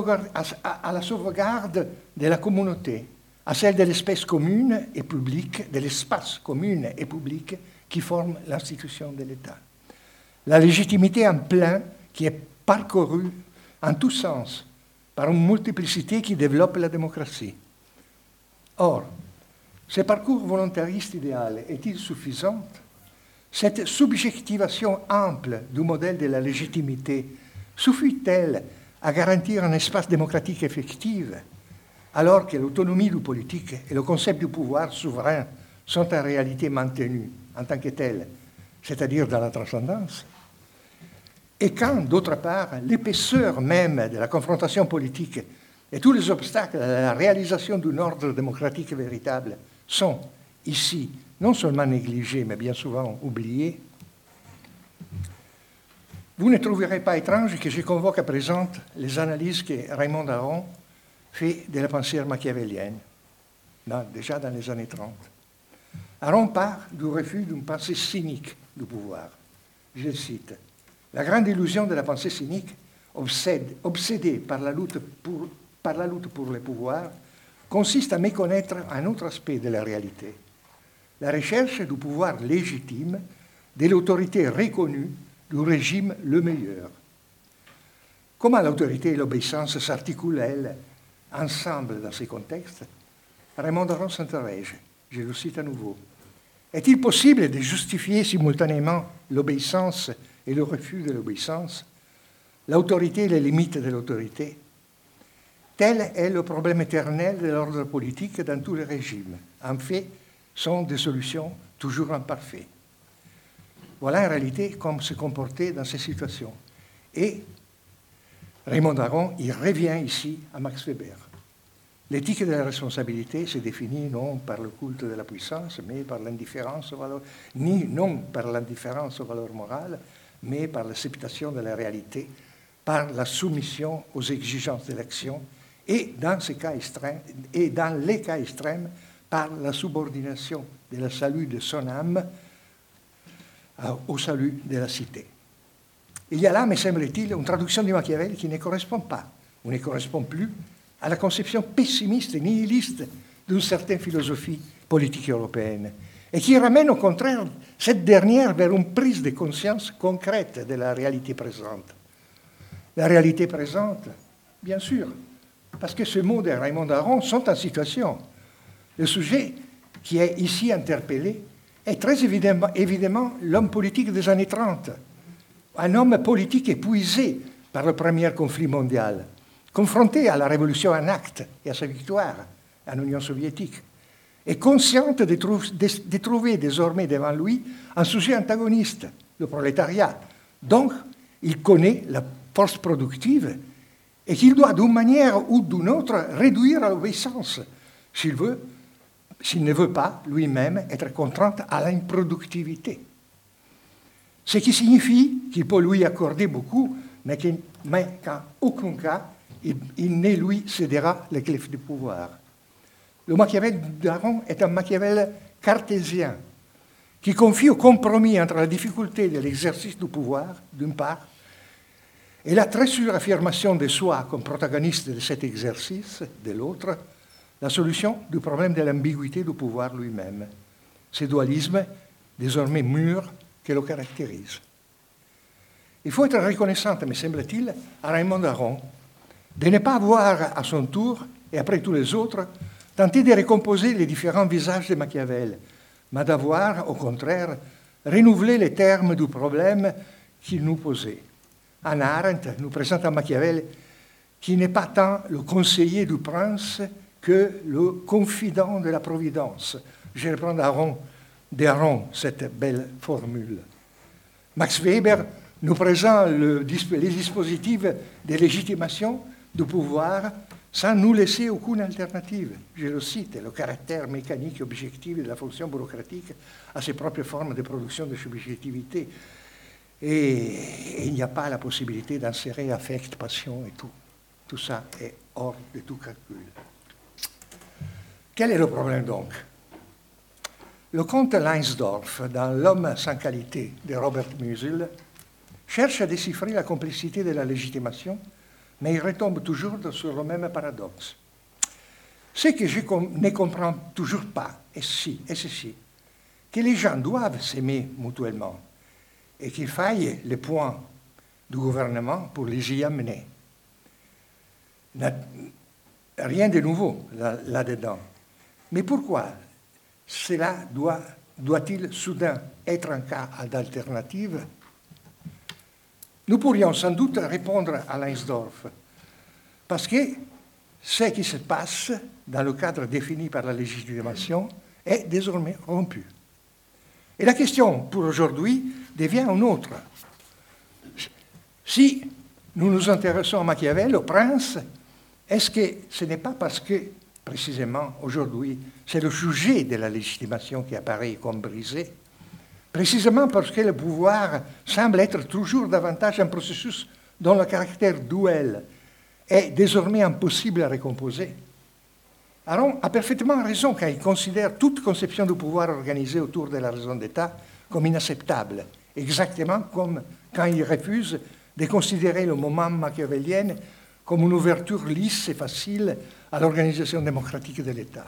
la sauvegarde de la communauté, à celle de l'espace commune et public, de l'espace commun et public qui forme l'institution de l'État. La légitimité en plein qui est parcouru en tous sens par une multiplicité qui développe la démocratie. Or, ce parcours volontariste idéal est-il suffisant? Cette subjectivation ample du modèle de la légitimité suffit-elle à garantir un espace démocratique effectif, alors que l'autonomie du politique et le concept du pouvoir souverain sont en réalité maintenus en tant que tels, c'est-à-dire dans la transcendance? Et quand, d'autre part, l'épaisseur même de la confrontation politique et tous les obstacles à la réalisation d'un ordre démocratique véritable sont, ici, non seulement négligés, mais bien souvent oubliés, vous ne trouverez pas étrange que je convoque à présent les analyses que Raymond Aron fait de la pensée machiavélienne, déjà dans les années 30. Aron part du refus d'une pensée cynique du pouvoir. Je le cite. La grande illusion de la pensée cynique, obsédée par la lutte pour le pouvoir, consiste à méconnaître un autre aspect de la réalité. La recherche du pouvoir légitime, de l'autorité reconnue, du régime le meilleur. Comment l'autorité et l'obéissance s'articulent-elles ensemble dans ces contextes? Raymond Aron s'interroge, je le cite à nouveau. Est-il possible de justifier simultanément l'obéissance et le refus de l'obéissance, l'autorité et les limites de l'autorité? Tel est le problème éternel de l'ordre politique dans tous les régimes. En fait, sont des solutions toujours imparfaites. Voilà en réalité comment se comporter dans ces situations. Et Raymond Aron, il revient ici à Max Weber. L'éthique de la responsabilité se définit non par le culte de la puissance, mais par l'indifférence aux valeurs, non par l'indifférence aux valeurs morales, mais par l'acceptation de la réalité, par la soumission aux exigences de l'action, et dans les cas extrêmes, par la subordination de la salut de son âme au salut de la cité. Il y a là, me semble-t-il, une traduction du Machiavel qui ne correspond pas, ou ne correspond plus, à la conception pessimiste et nihiliste d'une certaine philosophie politique européenne, et qui ramène au contraire cette dernière vers une prise de conscience concrète de la réalité présente. La réalité présente, bien sûr, parce que ce mot de Raymond Aron sont en situation. Le sujet qui est ici interpellé est très évidemment l'homme politique des années 30, un homme politique épuisé par le premier conflit mondial, confronté à la révolution en acte et à sa victoire en Union soviétique, et consciente de trouver désormais devant lui un sujet antagoniste, le prolétariat. Donc, il connaît la force productive et qu'il doit d'une manière ou d'une autre réduire à l'obéissance s'il ne veut pas lui-même être contraint à l'improductivité. Ce qui signifie qu'il peut lui accorder beaucoup, mais qu'en aucun cas, il ne lui cédera les clés du pouvoir. Le Machiavel d'Aron est un Machiavel cartésien qui confie au compromis entre la difficulté de l'exercice du pouvoir, d'une part, et la très sûre affirmation de soi comme protagoniste de cet exercice, de l'autre, la solution du problème de l'ambiguïté du pouvoir lui-même, ce dualisme désormais mûr qui le caractérise. Il faut être reconnaissant, me semble-t-il, à Raymond Aron, de ne pas avoir à son tour, et après tous les autres, tenté de recomposer les différents visages de Machiavel, mais d'avoir, au contraire, renouvelé les termes du problème qu'il nous posait. Hannah Arendt nous présente un Machiavel qui n'est pas tant le conseiller du prince que le confident de la Providence. Je reprends d'Aron cette belle formule. Max Weber nous présente les dispositifs de légitimation du pouvoir sans nous laisser aucune alternative. Je le cite, le caractère mécanique et objectif de la fonction bureaucratique a ses propres formes de production de subjectivité. Et il n'y a pas la possibilité d'insérer affect, passion et tout. Tout ça est hors de tout calcul. Quel est le problème donc? Le comte Leinsdorf, dans L'homme sans qualité de Robert Musil, cherche à déchiffrer la complexité de la légitimation, mais il retombe toujours sur le même paradoxe. Ce que je ne comprends toujours pas est ceci, que les gens doivent s'aimer mutuellement et qu'il faille les points du gouvernement pour les y amener. Rien de nouveau là-dedans. Mais pourquoi cela doit-il soudain être un cas d'alternative? Nous pourrions sans doute répondre à Leinsdorf, parce que ce qui se passe dans le cadre défini par la légitimation est désormais rompu. Et la question pour aujourd'hui devient une autre. Si nous nous intéressons à Machiavel, au prince, est-ce que ce n'est pas parce que, précisément, aujourd'hui, c'est le sujet de la légitimation qui apparaît comme brisé, précisément parce que le pouvoir semble être toujours davantage un processus dont le caractère duel est désormais impossible à recomposer? Aron a parfaitement raison quand il considère toute conception du pouvoir organisé autour de la raison d'État comme inacceptable, exactement comme quand il refuse de considérer le moment machiavélien comme une ouverture lisse et facile à l'organisation démocratique de l'État.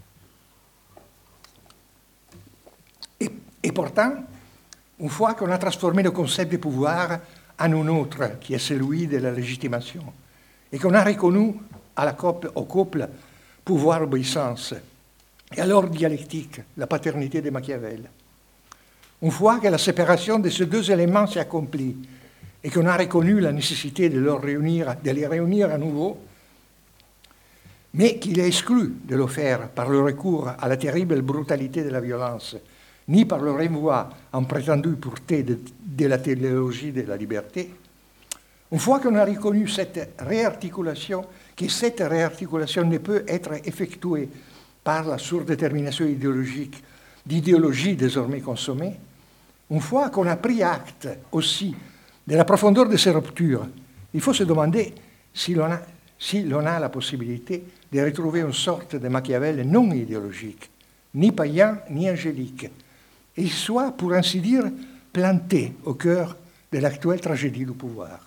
Et pourtant, une fois qu'on a transformé le concept de pouvoir en un autre, qui est celui de la légitimation, et qu'on a reconnu au couple pouvoir-obéissance, et à l'ordre dialectique, la paternité de Machiavel, une fois que la séparation de ces deux éléments s'est accomplie, et qu'on a reconnu la nécessité de les réunir à nouveau, mais qu'il est exclu de le faire par le recours à la terrible brutalité de la violence, ni par le renvoi en prétendue pureté de la téléologie de la liberté, une fois qu'on a reconnu que cette réarticulation ne peut être effectuée par la surdétermination idéologique d'idéologie désormais consommée, une fois qu'on a pris acte aussi de la profondeur de ces ruptures, il faut se demander si l'on a la possibilité de retrouver une sorte de Machiavel non idéologique, ni païen, ni angélique, et soit, pour ainsi dire, planté au cœur de l'actuelle tragédie du pouvoir.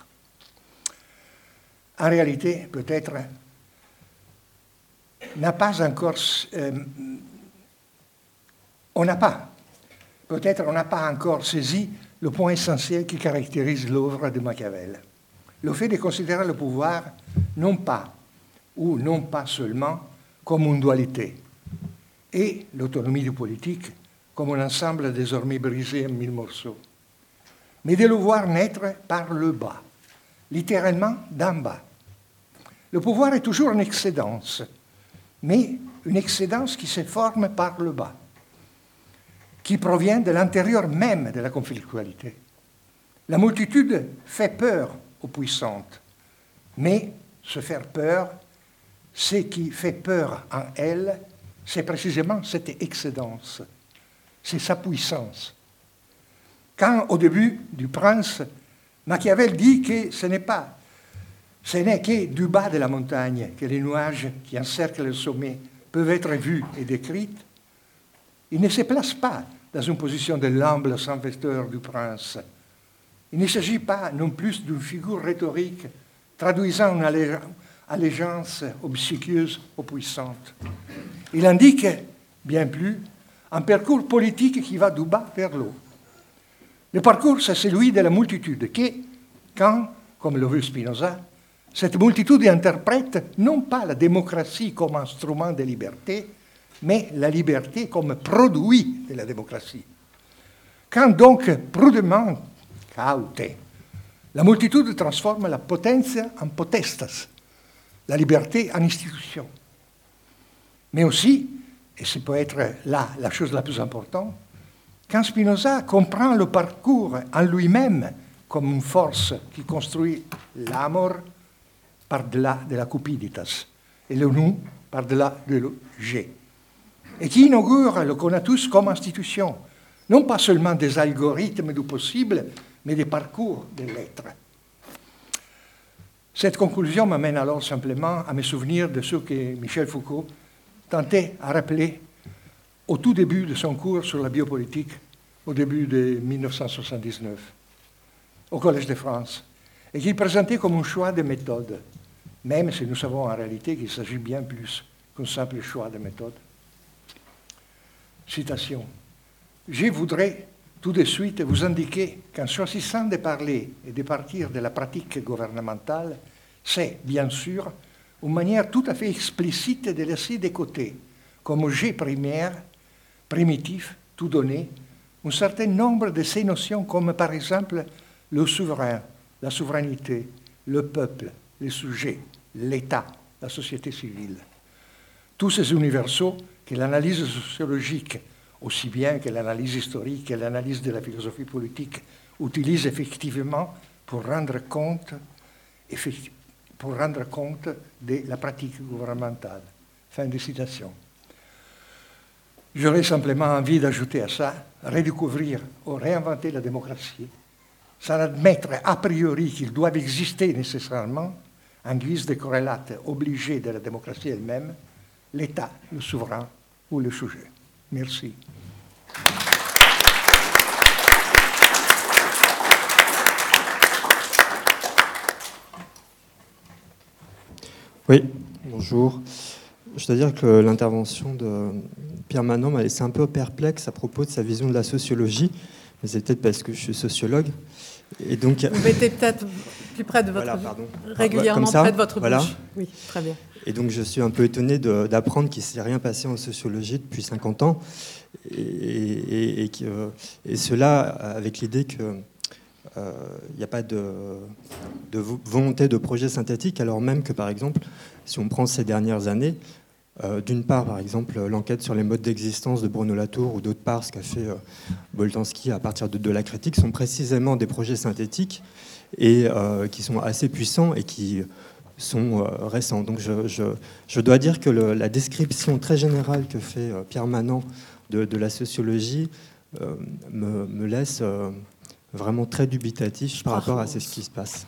En réalité, peut-être, on n'a pas encore saisi le point essentiel qui caractérise l'œuvre de Machiavel. Le fait de considérer le pouvoir non pas seulement comme une dualité, et l'autonomie du politique comme un ensemble désormais brisé en mille morceaux, mais de le voir naître par le bas, littéralement d'en bas. Le pouvoir est toujours une excédence, mais une excédence qui se forme par le bas, qui provient de l'intérieur même de la conflictualité. La multitude fait peur aux puissantes, mais se faire peur, ce qui fait peur en elle, c'est précisément cette excédence, c'est sa puissance. Quand, au début du Prince, Machiavel dit que ce n'est que du bas de la montagne que les nuages qui encerclent le sommet peuvent être vus et décrits, il ne se place pas dans une position de l'humble serviteur du prince. Il ne s'agit pas non plus d'une figure rhétorique traduisant une allégeance obséquieuse aux puissantes. Il indique, bien plus, un parcours politique qui va du bas vers le haut. Le parcours, c'est celui de la multitude qui, quand, comme le veut Spinoza, cette multitude interprète non pas la démocratie comme instrument de liberté, mais la liberté comme produit de la démocratie. Quand donc, prudemment, caute, la multitude transforme la potenza en potestas, la liberté en institution. Mais aussi, et ce peut être là la chose la plus importante, quand Spinoza comprend le parcours en lui-même comme une force qui construit l'amor par-delà de la cupiditas et le nous par-delà de le j'ai, et qui inaugure le conatus comme institution, non pas seulement des algorithmes du possible, mais des parcours de l'être. Cette conclusion m'amène alors simplement à me souvenir de ce que Michel Foucault tentait à rappeler au tout début de son cours sur la biopolitique, au début de 1979, au Collège de France, et qu'il présentait comme un choix de méthode, même si nous savons en réalité qu'il s'agit bien plus qu'un simple choix de méthode. Citation. « Je voudrais tout de suite vous indiquer qu'en choisissant de parler et de partir de la pratique gouvernementale, c'est, bien sûr, une manière tout à fait explicite de laisser de côté, comme objet primaire, primitif, tout donné, un certain nombre de ces notions comme par exemple le souverain, la souveraineté, le peuple, les sujets, l'État, la société civile. Tous ces universaux que l'analyse sociologique, aussi bien que l'analyse historique et l'analyse de la philosophie politique, utilisent effectivement pour rendre compte de la pratique gouvernementale. Fin de citation. J'aurais simplement envie d'ajouter à ça, redécouvrir ou réinventer la démocratie, sans admettre a priori qu'ils doivent exister nécessairement, en guise de corrélate obligé de la démocratie elle-même, l'État, le souverain ou le sujet. Merci. Oui, bonjour. Je dois dire que l'intervention de Pierre Manant m'a laissé un peu perplexe à propos de sa vision de la sociologie, mais c'est peut-être parce que je suis sociologue. Et donc, vous mettez peut-être plus près de votre régulièrement près de votre bouche. Oui, très bien. Et donc je suis un peu étonné d'apprendre qu'il ne s'est rien passé en sociologie depuis 50 ans, et cela avec l'idée que il n'y a pas de volonté de projet synthétique, alors même que, par exemple, si on prend ces dernières années, d'une part, par exemple, l'enquête sur les modes d'existence de Bruno Latour, ou d'autre part, ce qu'a fait Boltanski à partir de la critique, sont précisément des projets synthétiques et qui sont assez puissants et qui sont récents. Donc je dois dire que la description très générale que fait Pierre Manant de la sociologie me laisse vraiment très dubitatif par rapport à ce qui se passe.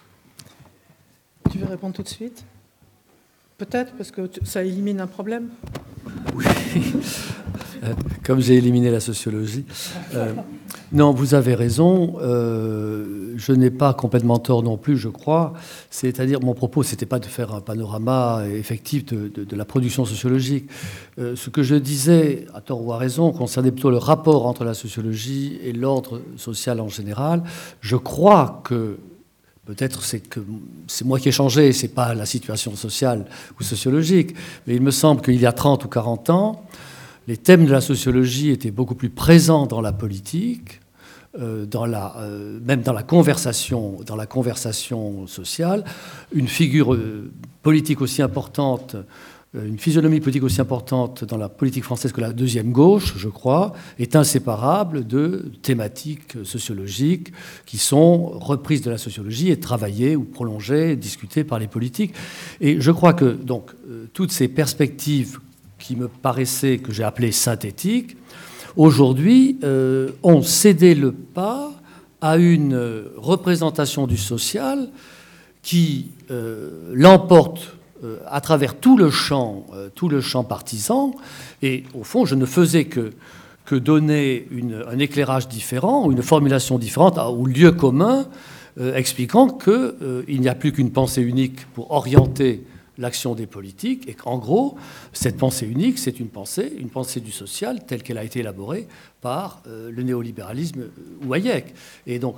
Tu veux répondre tout de suite ? Peut-être, parce que ça élimine un problème. Oui, comme j'ai éliminé la sociologie. Non, vous avez raison. Je n'ai pas complètement tort non plus, je crois. C'est-à-dire, mon propos, ce n'était pas de faire un panorama effectif de la production sociologique. Ce que je disais, à tort ou à raison, concernait plutôt le rapport entre la sociologie et l'ordre social en général. Je crois que peut-être c'est moi qui ai changé, c'est pas la situation sociale ou sociologique, mais il me semble qu'il y a 30 ou 40 ans, les thèmes de la sociologie étaient beaucoup plus présents dans la politique, même dans la conversation sociale. Une figure politique aussi importante, une physionomie politique aussi importante dans la politique française que la deuxième gauche, je crois, est inséparable de thématiques sociologiques qui sont reprises de la sociologie et travaillées ou prolongées, discutées par les politiques. Et je crois que donc toutes ces perspectives qui me paraissaient, que j'ai appelées synthétiques, aujourd'hui ont cédé le pas à une représentation du social qui l'emporte à travers tout le champ partisan. Et au fond, je ne faisais que donner un éclairage différent, une formulation différente au lieu commun, expliquant qu'il n'y a plus qu'une pensée unique pour orienter l'action des politiques, et qu'en gros, cette pensée unique, c'est une pensée du social telle qu'elle a été élaborée par le néolibéralisme ou Hayek. Et donc,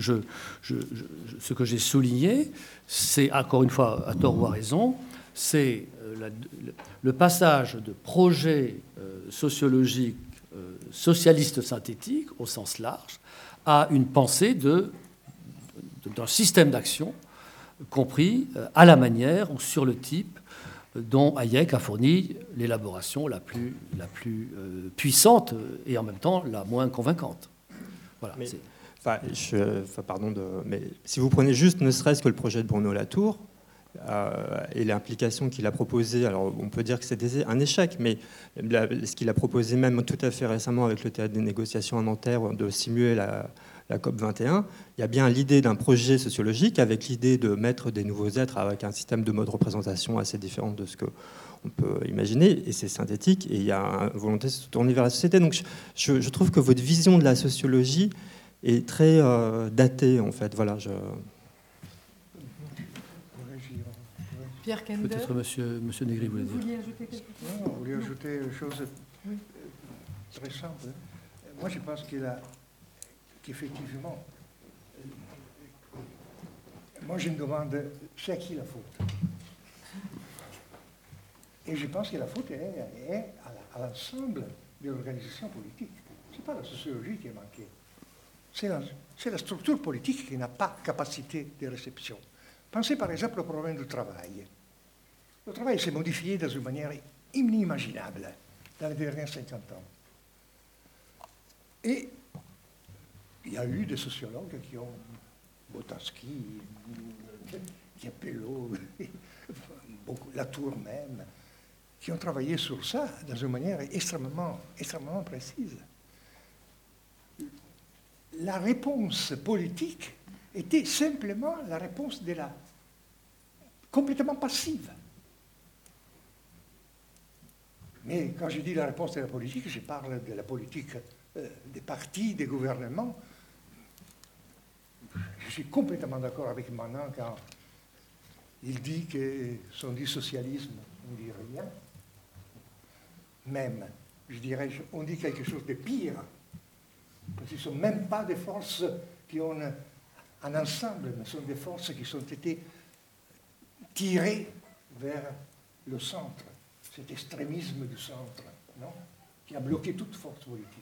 ce que j'ai souligné, c'est, encore une fois, à tort ou à raison, c'est le passage de projets sociologiques, socialistes synthétiques, au sens large, à une pensée d'un système d'action compris à la manière ou sur le type dont Hayek a fourni l'élaboration la plus puissante et en même temps la moins convaincante. Voilà. Mais si vous prenez juste ne serait-ce que le projet de Bruno Latour et l'implication qu'il a proposée, alors on peut dire que c'était un échec, mais ce qu'il a proposé même tout à fait récemment avec le théâtre des négociations à Nanterre de simuler la COP21, il y a bien l'idée d'un projet sociologique avec l'idée de mettre des nouveaux êtres avec un système de mode de représentation assez différent de ce qu'on peut imaginer, et c'est synthétique, et il y a une volonté de se tourner vers la société. Donc je trouve que votre vision de la sociologie est très datée, en fait. Voilà, Pierre Kender. Peut-être monsieur Negri voulait dire. Vous vouliez ajouter quelque chose ? Non, vous voulez ajouter une chose très simple. Moi, je pense que qu'effectivement, moi je me demande, c'est à qui la faute? Et je pense que la faute est à l'ensemble de l'organisation politique. Ce n'est pas la sociologie qui est manquée. C'est la structure politique qui n'a pas capacité de réception. Pensez par exemple au problème du travail. Le travail s'est modifié dans une manière inimaginable dans les derniers 50 ans. Et il y a eu des sociologues qui ont, Boltanski, Capello, Latour même, qui ont travaillé sur ça dans une manière extrêmement précise. La réponse politique était simplement la réponse complètement passive. Mais quand je dis la réponse de la politique, je parle de la politique des partis, des gouvernements. Je suis complètement d'accord avec Manon quand il dit que son dit socialisme, on ne dit rien. Même, je dirais, on dit quelque chose de pire. Parce que ce ne sont même pas des forces qui ont un ensemble, mais ce sont des forces qui ont été tirées vers le centre, cet extrémisme du centre, non, qui a bloqué toute force politique.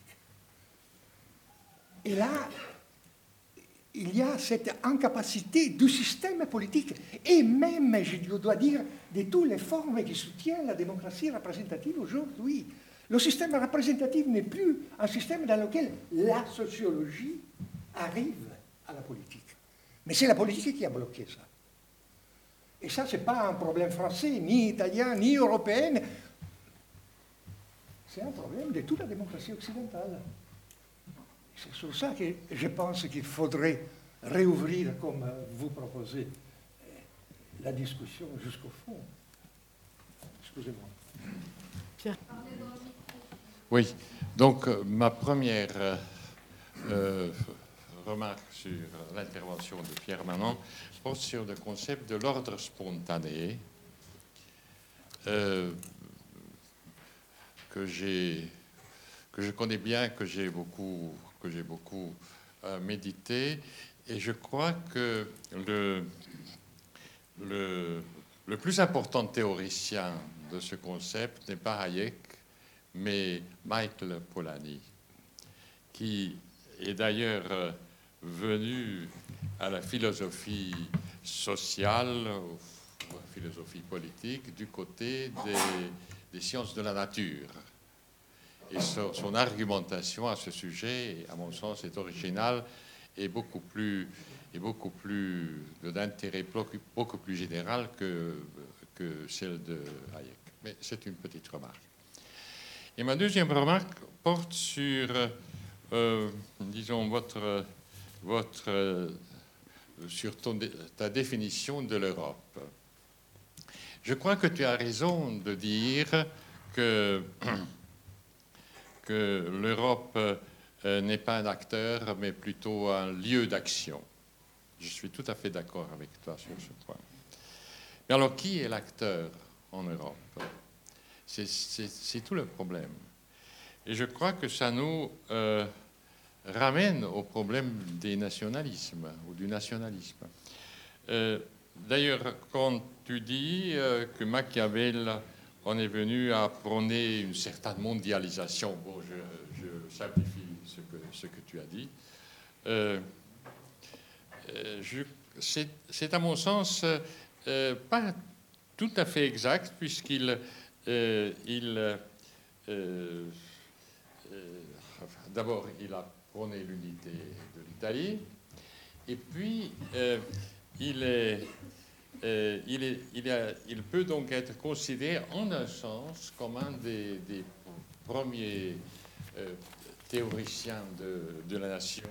Et là, il y a cette incapacité du système politique, et même, je dois dire, de toutes les formes qui soutiennent la démocratie représentative aujourd'hui. Le système représentatif n'est plus un système dans lequel la sociologie arrive à la politique. Mais c'est la politique qui a bloqué ça. Et ça, ce n'est pas un problème français, ni italien, ni européen. C'est un problème de toute la démocratie occidentale. C'est sur ça que je pense qu'il faudrait réouvrir, comme vous proposez, la discussion jusqu'au fond. Excusez-moi. Pierre. Oui, donc ma première remarque sur l'intervention de Pierre Manon porte sur le concept de l'ordre spontané que je connais bien, que j'ai beaucoup médité, et je crois que le plus important théoricien de ce concept n'est pas Hayek, mais Michael Polanyi, qui est d'ailleurs venu à la philosophie sociale, ou à la philosophie politique, du côté des sciences de la nature. Et son argumentation à ce sujet, à mon sens, est originale et d'intérêt beaucoup plus général que celle de Hayek. Mais c'est une petite remarque. Et ma deuxième remarque porte sur, disons, sur ta définition de l'Europe. Je crois que tu as raison de dire que l'Europe n'est pas un acteur, mais plutôt un lieu d'action. Je suis tout à fait d'accord avec toi sur ce point. Mais alors, qui est l'acteur en Europe ? C'est tout le problème. Et je crois que ça nous ramène au problème des nationalismes ou du nationalisme. D'ailleurs, quand tu dis que Machiavel en est venu à prôner une certaine mondialisation, bon, je simplifie ce que tu as dit, c'est à mon sens pas tout à fait exact, puisqu'il d'abord, il a prôné l'unité de l'Italie, et puis il peut donc être considéré en un sens comme un des premiers théoriciens de la nation.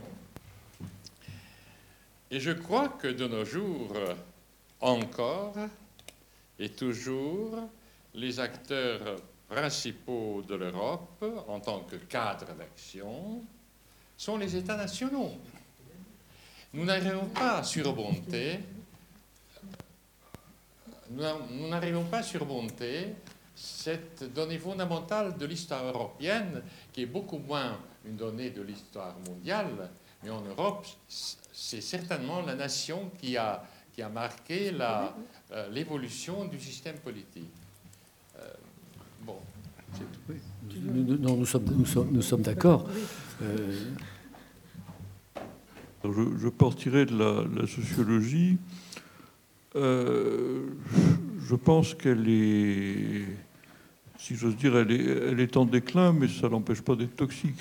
Et je crois que de nos jours, encore et toujours, les acteurs principaux de l'Europe, en tant que cadre d'action, sont les États nationaux. Nous n'arrivons pas à surmonter cette donnée fondamentale de l'histoire européenne, qui est beaucoup moins une donnée de l'histoire mondiale, Mais en Europe, c'est certainement la nation qui a marqué l'évolution du système politique. Bon, c'est tout. Oui. Nous sommes d'accord. Je partirai de la sociologie. Je pense qu'elle est, si j'ose dire, elle est en déclin, mais ça n'empêche pas d'être toxique.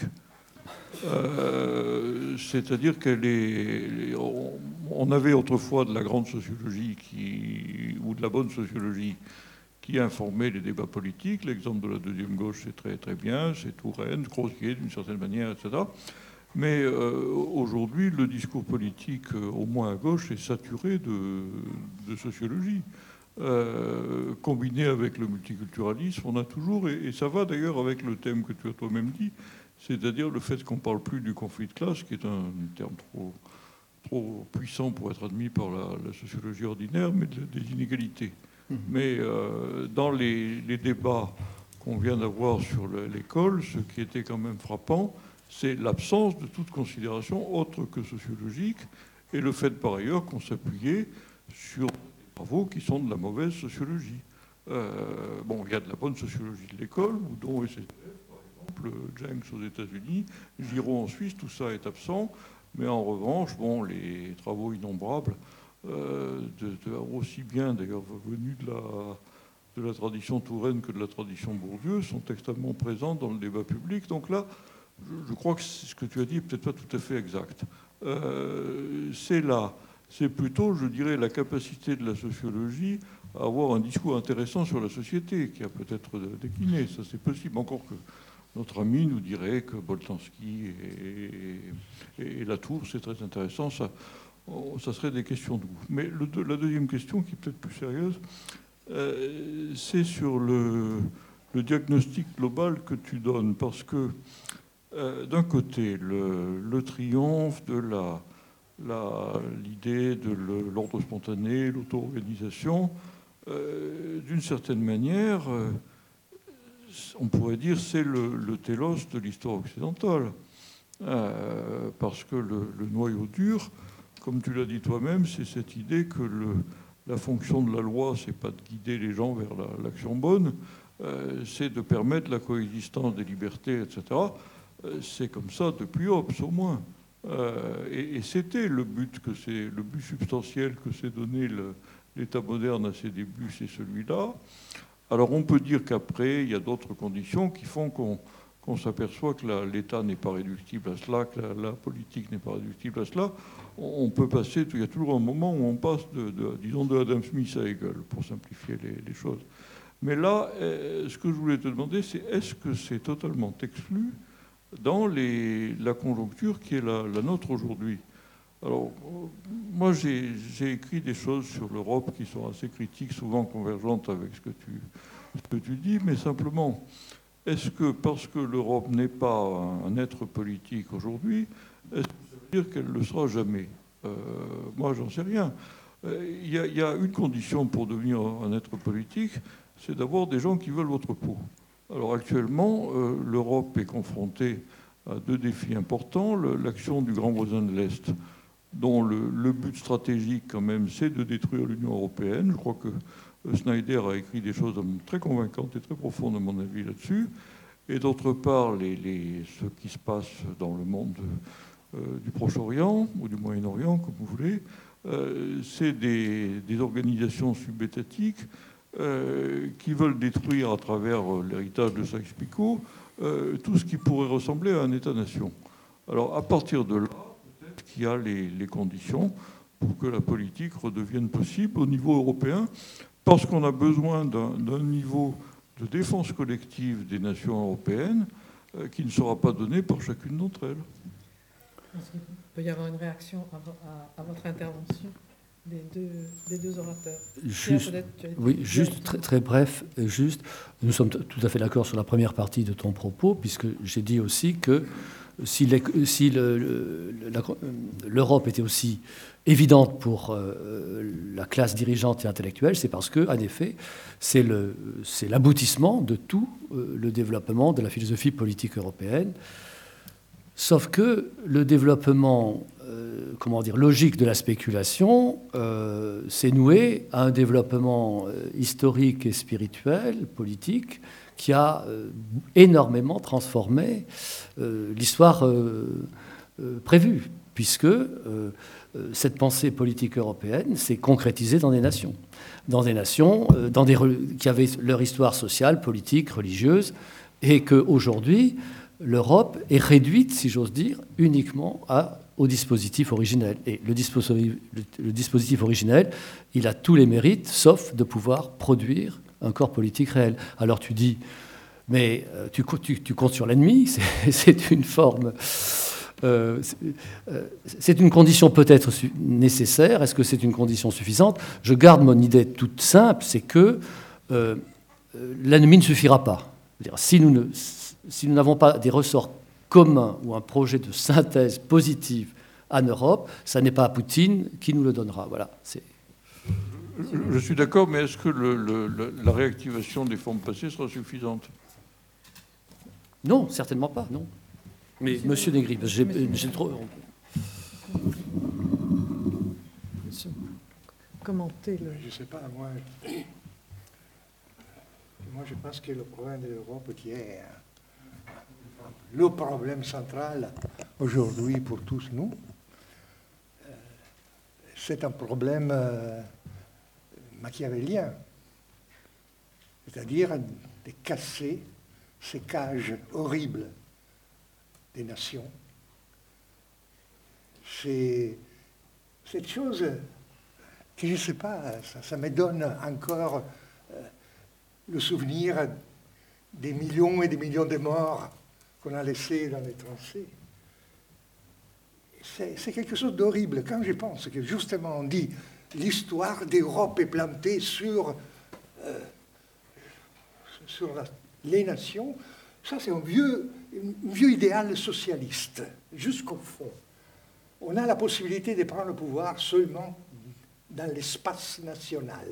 C'est-à-dire qu'elle est... On avait autrefois de la grande sociologie ou de la bonne sociologie qui informait les débats politiques. L'exemple de la deuxième gauche, c'est très très bien, c'est Touraine, Crozier d'une certaine manière, etc. Mais aujourd'hui, le discours politique, au moins à gauche, est saturé de sociologie. Combiné avec le multiculturalisme, on a toujours, et ça va d'ailleurs avec le thème que tu as toi-même dit, c'est-à-dire le fait qu'on ne parle plus du conflit de classe, qui est un terme trop puissant pour être admis par la sociologie ordinaire, mais des inégalités. Mais dans les débats qu'on vient d'avoir sur l'école, ce qui était quand même frappant, c'est l'absence de toute considération autre que sociologique, et le fait par ailleurs qu'on s'appuyait sur des travaux qui sont de la mauvaise sociologie. Bon, il y a de la bonne sociologie de l'école, Boudon et ses élèves, par exemple, Jenks aux États-Unis, Giraud en Suisse, tout ça est absent, mais en revanche, bon, les travaux innombrables, aussi bien d'ailleurs venus de la tradition Touraine que de la tradition Bourdieu, sont extrêmement présents dans le débat public. Donc là, je crois que ce que tu as dit n'est peut-être pas tout à fait exact. C'est plutôt, je dirais, la capacité de la sociologie à avoir un discours intéressant sur la société, qui a peut-être décliné. Ça, c'est possible. Encore que notre ami nous dirait que Boltanski et Latour, c'est très intéressant. Ça serait des questions de goût. Mais la deuxième question, qui est peut-être plus sérieuse, c'est sur le diagnostic global que tu donnes. Parce que, d'un côté, le triomphe de l'idée de l'ordre spontané, l'auto-organisation, d'une certaine manière, on pourrait dire c'est le télos de l'histoire occidentale. Parce que le noyau dur, comme tu l'as dit toi-même, c'est cette idée que la fonction de la loi, c'est pas de guider les gens vers l'action bonne, c'est de permettre la coexistence des libertés, etc. C'est comme ça depuis Hobbes, au moins. Et c'était le but substantiel que s'est donné l'État moderne à ses débuts, c'est celui-là. Alors on peut dire qu'après, il y a d'autres conditions qui font qu'on s'aperçoit que l'État n'est pas réductible à cela, que la politique n'est pas réductible à cela. On peut passer, il y a toujours un moment où on passe disons, de Adam Smith à Hegel, pour simplifier les choses. Mais là, ce que je voulais te demander, c'est est-ce que c'est totalement exclu dans la conjoncture qui est la nôtre aujourd'hui? Alors, moi, j'ai écrit des choses sur l'Europe qui sont assez critiques, souvent convergentes avec ce que tu dis, mais simplement, est-ce que parce que l'Europe n'est pas un être politique aujourd'hui, est-ce que ça veut dire qu'elle ne le sera jamais? Moi, j'en sais rien. Il y a une condition pour devenir un être politique, c'est d'avoir des gens qui veulent votre peau. Alors actuellement, l'Europe est confrontée à deux défis importants. L'action du grand voisin de l'Est, dont le but stratégique, quand même, c'est de détruire l'Union européenne. Je crois que Snyder a écrit des choses très convaincantes et très profondes, à mon avis, là-dessus. Et d'autre part, ce qui se passe dans le monde du Proche-Orient, ou du Moyen-Orient, comme vous voulez, c'est des organisations subétatiques qui veulent détruire à travers l'héritage de Sykes-Picot tout ce qui pourrait ressembler à un État-nation. Alors, à partir de là, peut-être qu'il y a les conditions pour que la politique redevienne possible au niveau européen, parce qu'on a besoin d'un niveau de défense collective des nations européennes qui ne sera pas donné par chacune d'entre elles. Est-ce qu'il peut y avoir une réaction à votre intervention des deux orateurs? Juste très bref, nous sommes tout à fait d'accord sur la première partie de ton propos, puisque j'ai dit aussi que si l'Europe était aussi évidente pour la classe dirigeante et intellectuelle, c'est parce que, en effet, c'est l'aboutissement de tout le développement de la philosophie politique européenne. Sauf que le développement logique de la spéculation s'est noué à un développement historique et spirituel, politique, qui a énormément transformé l'histoire prévue, puisque cette pensée politique européenne s'est concrétisée dans des nations. Qui avaient leur histoire sociale, politique, religieuse, et qu'aujourd'hui, l'Europe est réduite, si j'ose dire, uniquement au dispositif originel. Et le dispositif originel, il a tous les mérites, sauf de pouvoir produire un corps politique réel. Alors tu dis, mais tu comptes sur l'ennemi, c'est une forme... c'est une condition peut-être nécessaire. Est-ce que c'est une condition suffisante? Je garde mon idée toute simple, c'est que l'ennemi ne suffira pas. Si nous n'avons pas des ressorts communs ou un projet de synthèse positive en Europe, ça n'est pas Poutine qui nous le donnera. Voilà. Je suis d'accord, mais est-ce que la réactivation des formes passées sera suffisante? Non, certainement pas, non. Mais Monsieur Negri, j'ai trop... Commenter Je ne sais pas, moi je pense que le problème de l'Europe qui est le problème central aujourd'hui pour tous nous, c'est un problème machiavélien, c'est-à-dire de casser ces cages horribles des nations. C'est cette chose que je ne sais pas, ça me donne encore le souvenir des millions et des millions de morts qu'on a laissés dans les tranchées. C'est quelque chose d'horrible. Quand je pense que justement on dit l'histoire d'Europe est plantée sur les nations, ça c'est un vieux idéal socialiste, jusqu'au fond. On a la possibilité de prendre le pouvoir seulement dans l'espace national.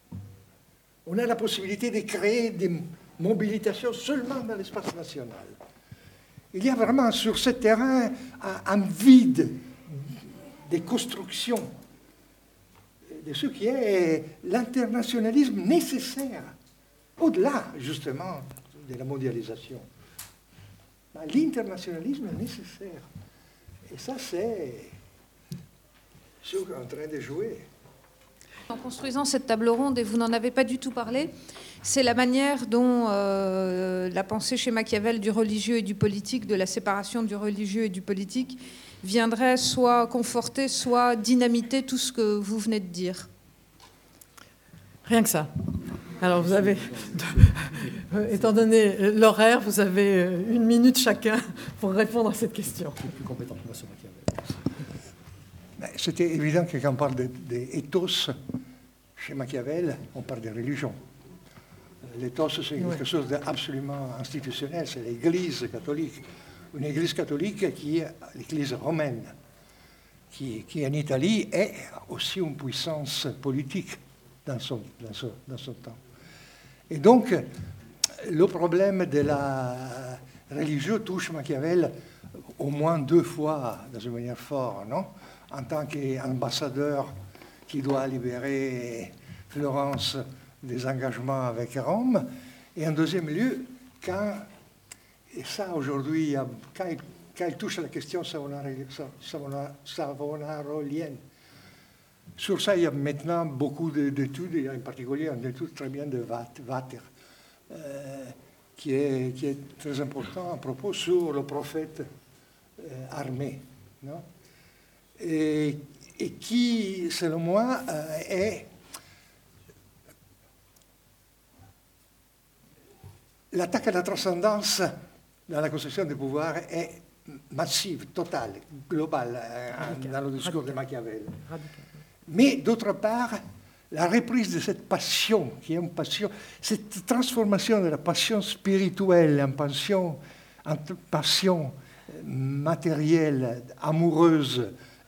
On a la possibilité de créer des mobilisations seulement dans l'espace national. Il y a vraiment sur ce terrain un vide des constructions, de ce qui est l'internationalisme nécessaire, au-delà justement de la mondialisation. L'internationalisme est nécessaire. Et ça, c'est ce qu'on est en train de jouer. En construisant cette table ronde, et vous n'en avez pas du tout parlé, c'est la manière dont la pensée chez Machiavel du religieux et du politique, de la séparation du religieux et du politique, viendrait soit conforter, soit dynamiter tout ce que vous venez de dire. Rien que ça. Alors vous avez, étant donné l'horaire, vous avez 1 minute chacun pour répondre à cette question. Plus compétent que moi sur Machiavel. C'était évident que quand on parle d'éthos, chez Machiavel, on parle de religion. L'éthos, c'est quelque chose d'absolument institutionnel, c'est l'Église catholique. Une Église catholique qui est l'Église romaine, qui en Italie est aussi une puissance politique dans son temps. Et donc, le problème de la religion touche Machiavel au moins 2 fois, dans une manière forte, non? En tant qu'ambassadeur qui doit libérer Florence des engagements avec Rome, et en deuxième lieu, et ça aujourd'hui, quand il touche à la question savonarolienne, sur ça il y a maintenant beaucoup d'études, et en particulier une étude très bien de Vater, qui est très important à propos sur le prophète armé, non? Et qui, selon moi, est l'attaque à la transcendance dans la conception du pouvoir est massive, totale, globale, dans le discours de Machiavel. Mais d'autre part, la reprise de cette passion, qui est une passion, cette transformation de la passion spirituelle en passion matérielle, amoureuse,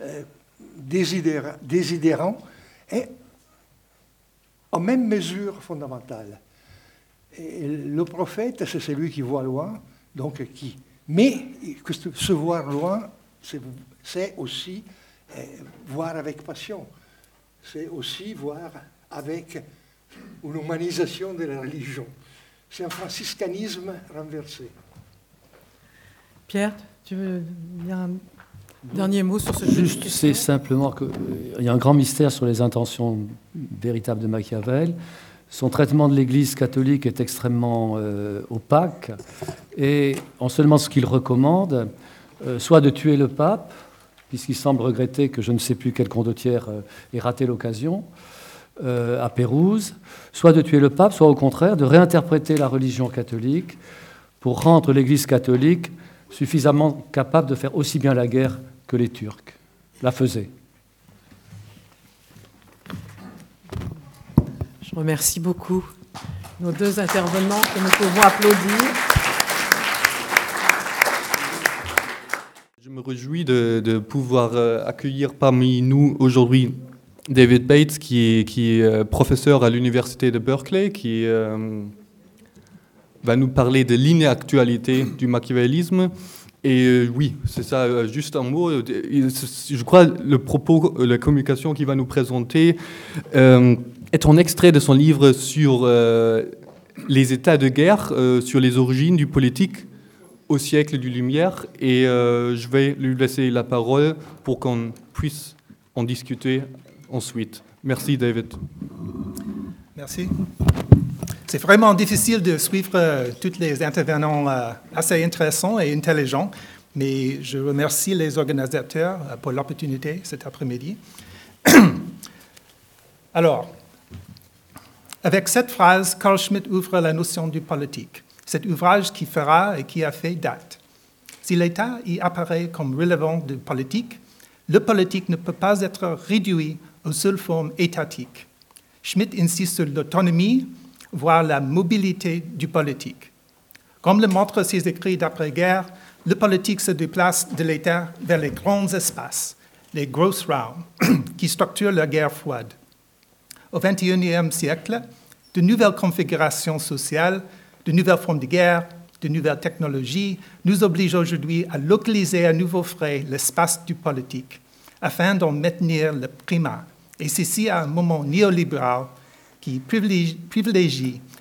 désidérant, est en même mesure fondamentale. Et le prophète, c'est celui qui voit loin, donc qui Mais que se voir loin, c'est aussi voir avec passion. C'est aussi voir avec une humanisation de la religion. C'est un franciscanisme renversé. Pierre, tu veux dire un dernier mot sur ce Juste, c'est simplement qu'il y a un grand mystère sur les intentions véritables de Machiavel. Son traitement de l'Église catholique est extrêmement opaque, et en seulement ce qu'il recommande, soit de tuer le pape, puisqu'il semble regretter que je ne sais plus quel condottière ait raté l'occasion, à Pérouse, soit de tuer le pape, soit au contraire de réinterpréter la religion catholique pour rendre l'Église catholique suffisamment capable de faire aussi bien la guerre que les Turcs la faisaient. Je remercie beaucoup nos deux intervenants que nous pouvons applaudir. Je me réjouis de pouvoir accueillir parmi nous aujourd'hui David Bates, qui est professeur à l'université de Berkeley, qui va nous parler de l'inactualité du machiavélisme. Et oui, c'est ça, juste un mot. Je crois le propos, la communication qu'il va nous présenter est un extrait de son livre sur les états de guerre, sur les origines du politique au siècle du Lumière. Et je vais lui laisser la parole pour qu'on puisse en discuter ensuite. Merci, David. Merci. C'est vraiment difficile de suivre tous les intervenants assez intéressants et intelligents, mais je remercie les organisateurs pour l'opportunité cet après-midi. Alors, avec cette phrase, Carl Schmitt ouvre la notion du politique, cet ouvrage qui fera et qui a fait date. Si l'État y apparaît comme relevant du politique, le politique ne peut pas être réduit aux seules formes étatiques. Schmitt insiste sur l'autonomie, voire la mobilité du politique. Comme le montrent ses écrits d'après-guerre, le politique se déplace de l'État vers les grands espaces, les grosses realms, qui structurent la guerre froide. Au XXIe siècle, de nouvelles configurations sociales, de nouvelles formes de guerre, de nouvelles technologies nous obligent aujourd'hui à localiser à nouveau frais l'espace du politique, afin d'en maintenir le primat. Et ceci à un moment néolibéral qui privilégie